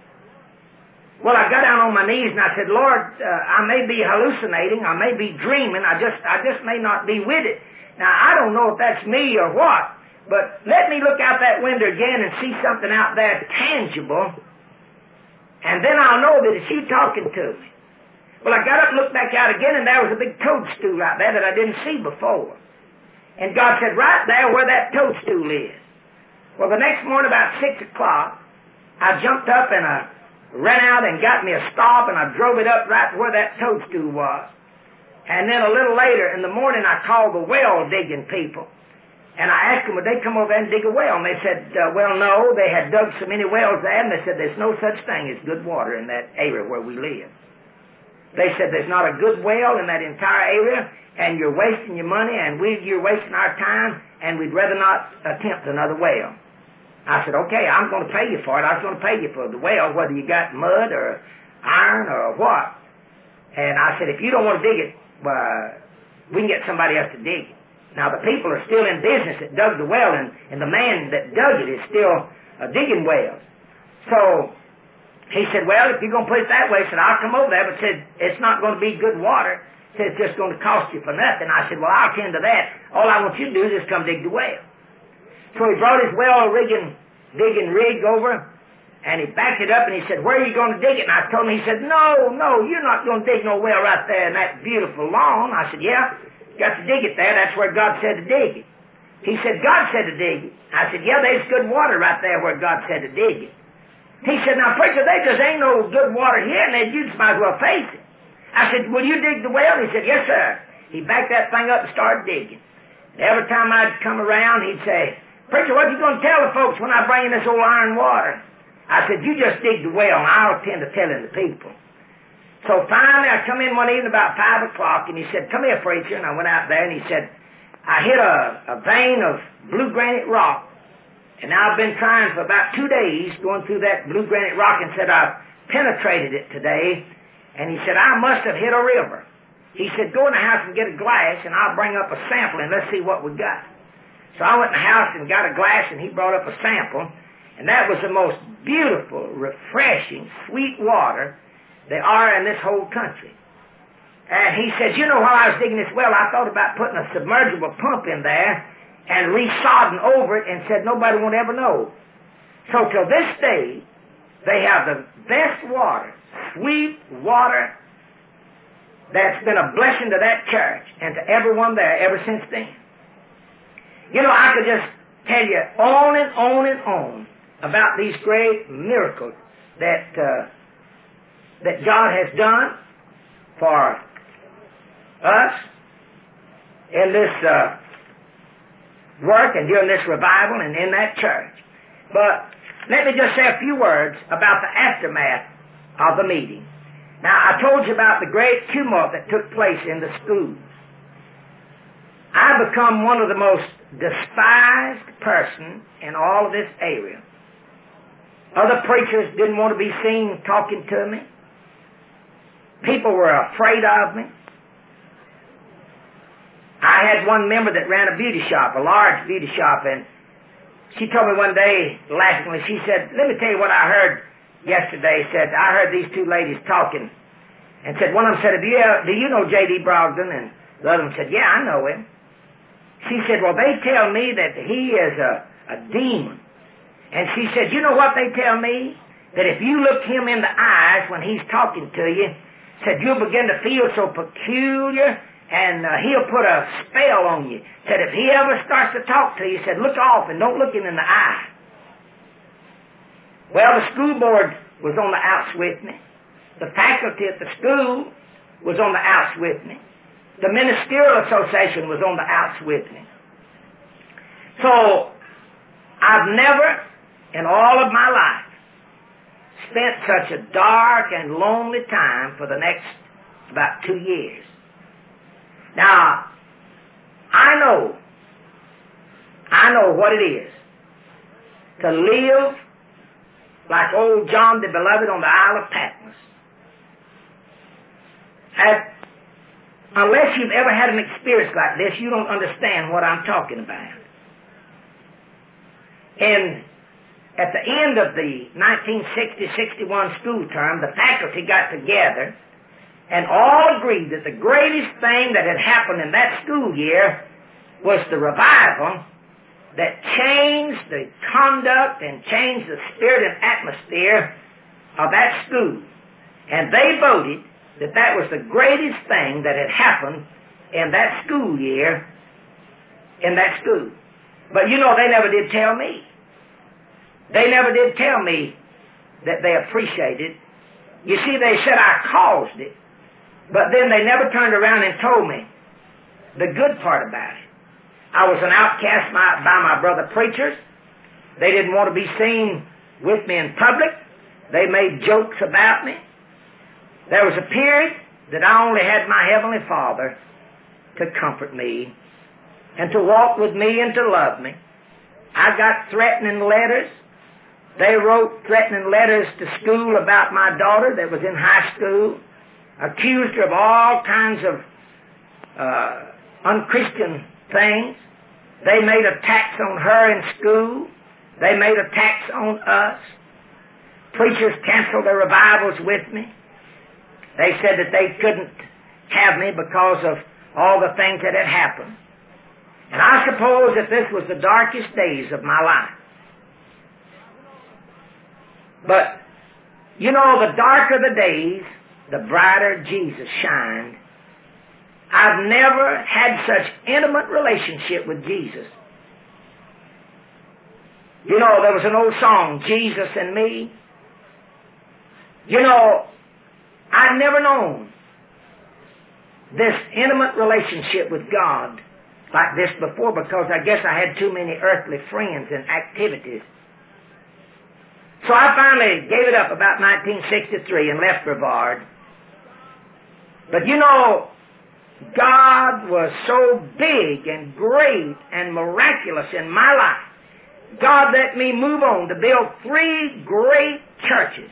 Well, I got down on my knees and I said, Lord, uh, I may be hallucinating, I may be dreaming, I just, I just may not be with it. Now, I don't know if that's me or what, but let me look out that window again and see something out there tangible, and then I'll know that it's you talking to me. Well, I got up and looked back out again, and there was a big toadstool out there that I didn't see before. And God said, right there where that toadstool is. Well, the next morning about six o'clock, I jumped up and I ran out and got me a stop, and I drove it up right where that toadstool was. And then a little later in the morning, I called the well-digging people. And I asked them, would they come over and dig a well? And they said, uh, well, no. They had dug so many wells there, and they said, there's no such thing as good water in that area where we live. They said, there's not a good well in that entire area, and you're wasting your money, and we, you're wasting our time, and we'd rather not attempt another well. I said, okay, I'm going to pay you for it. I was going to pay you for the well, whether you got mud or iron or what. And I said, if you don't want to dig it, well, we can get somebody else to dig it. Now, the people are still in business that dug the well, and, and the man that dug it is still uh, digging wells. So he said, well, if you're going to put it that way, he said, I'll come over there, but said, it's not going to be good water. He said, it's just going to cost you for nothing. I said, well, I'll tend to that. All I want you to do is just come dig the well. So he brought his well rigging, digging rig over, and he backed it up, and he said, where are you going to dig it? And I told him, he said, no, no, you're not going to dig no well right there in that beautiful lawn. I said, yeah, you got to dig it there. That's where God said to dig it. He said, God said to dig it. I said, yeah, there's good water right there where God said to dig it. He said, now, preacher, there just ain't no good water here, and then you just might as well face it. I said, will you dig the well? He said, yes, sir. He backed that thing up and started digging. And every time I'd come around, he'd say, preacher, what you going to tell the folks when I bring in this old iron water? I said, you just dig the well, and I'll attend to telling the people. So finally, I come in one evening about five o'clock, and he said, come here, preacher. And I went out there, and he said, I hit a, a vein of blue granite rock, and I've been trying for about two days going through that blue granite rock, and said, I've penetrated it today. And he said, I must have hit a river. He said, go in the house and get a glass, and I'll bring up a sample, and let's see what we got. So I went in the house and got a glass, and he brought up a sample, and that was the most beautiful, refreshing, sweet water there are in this whole country. And he said, you know, while I was digging this well, I thought about putting a submergible pump in there and resodding over it, and said nobody won't ever know. So till this day, they have the best water, sweet water, that's been a blessing to that church and to everyone there ever since then. You know, I could just tell you on and on and on about these great miracles that uh, that God has done for us in this uh, work and during this revival and in that church. But let me just say a few words about the aftermath of the meeting. Now, I told you about the great tumult that took place in the schools. I've become one of the most despised persons in all of this area. Other preachers didn't want to be seen talking to me. People were afraid of me. I had one member that ran a beauty shop, a large beauty shop, and she told me one day, laughingly, she said, let me tell you what I heard yesterday. Said, I heard these two ladies talking, and said, one of them said, do you, do you know J D Brogdon? And the other one said, yeah, I know him. She said, well, they tell me that he is a, a demon. And she said, you know what they tell me? That if you look him in the eyes when he's talking to you, said you'll begin to feel so peculiar, and uh, he'll put a spell on you. Said if he ever starts to talk to you, said look off and don't look him in the eye. Well, the school board was on the outs with me. The faculty at the school was on the outs with me. The ministerial association was on the outs with me. So, I've never, in all of my life, spent such a dark and lonely time for the next about two years. Now, I know, I know what it is to live like old John the Beloved on the Isle of Patmos. At, unless you've ever had an experience like this, you don't understand what I'm talking about. And at the end of the nineteen sixty sixty-one school term, the faculty got together and all agreed that the greatest thing that had happened in that school year was the revival that changed the conduct and changed the spirit and atmosphere of that school. And they voted that that was the greatest thing that had happened in that school year in that school. But you know, they never did tell me. They never did tell me that they appreciated. You see, they said I caused it, but then they never turned around and told me the good part about it. I was an outcast by, by my brother preachers. They didn't want to be seen with me in public. They made jokes about me. There was a period that I only had my Heavenly Father to comfort me and to walk with me and to love me. I got threatening letters. They wrote threatening letters to school about my daughter that was in high school, accused her of all kinds of uh, unchristian things. They made attacks on her in school. They made attacks on us. Preachers canceled their revivals with me. They said that they couldn't have me because of all the things that had happened. And I suppose that this was the darkest days of my life. But, you know, the darker the days, the brighter Jesus shined. I've never had such intimate relationship with Jesus. You know, there was an old song, Jesus and Me. You know, I'd never known this intimate relationship with God like this before, because I guess I had too many earthly friends and activities. So I finally gave it up about nineteen sixty-three and left Brevard. But you know, God was so big and great and miraculous in my life. God let me move on to build three great churches.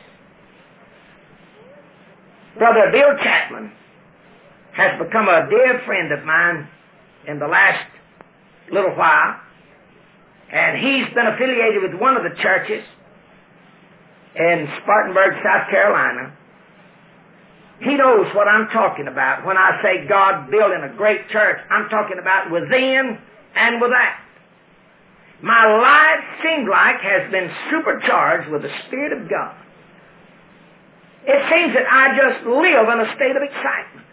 Brother Bill Chapman has become a dear friend of mine in the last little while, and he's been affiliated with one of the churches in Spartanburg, South Carolina. He knows what I'm talking about when I say God building a great church. I'm talking about within and without. My life seems like has been supercharged with the Spirit of God. It seems that I just live in a state of excitement.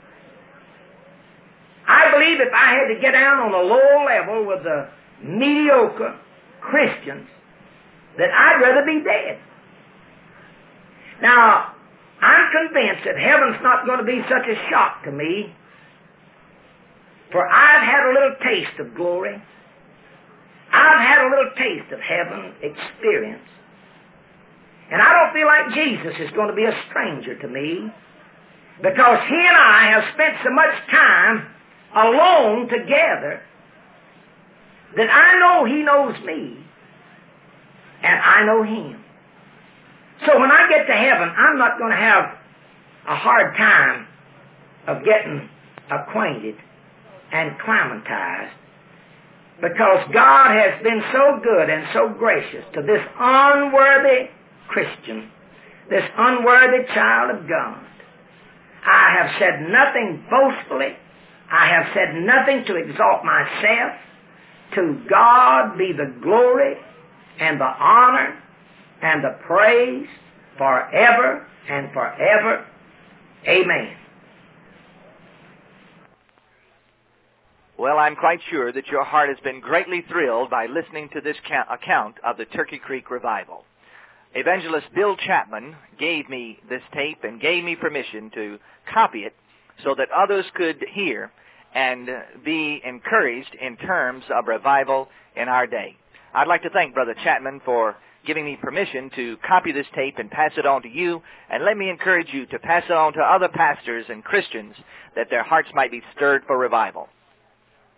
I believe if I had to get down on a low level with the mediocre Christians, that I'd rather be dead. Now, I'm convinced that heaven's not going to be such a shock to me, for I've had a little taste of glory. I've had a little taste of heaven experience. And I don't feel like Jesus is going to be a stranger to me, because He and I have spent so much time alone together that I know He knows me and I know Him. So when I get to heaven, I'm not going to have a hard time of getting acquainted and climatized, because God has been so good and so gracious to this unworthy Christian, this unworthy child of God. I have said nothing boastfully. I have said nothing to exalt myself. To God be the glory and the honor and the praise forever and forever. Amen. Well, I'm quite sure that your heart has been greatly thrilled by listening to this account of the Turkey Creek Revival. Evangelist Bill Chapman gave me this tape and gave me permission to copy it so that others could hear and be encouraged in terms of revival in our day. I'd like to thank Brother Chapman for giving me permission to copy this tape and pass it on to you, and let me encourage you to pass it on to other pastors and Christians that their hearts might be stirred for revival.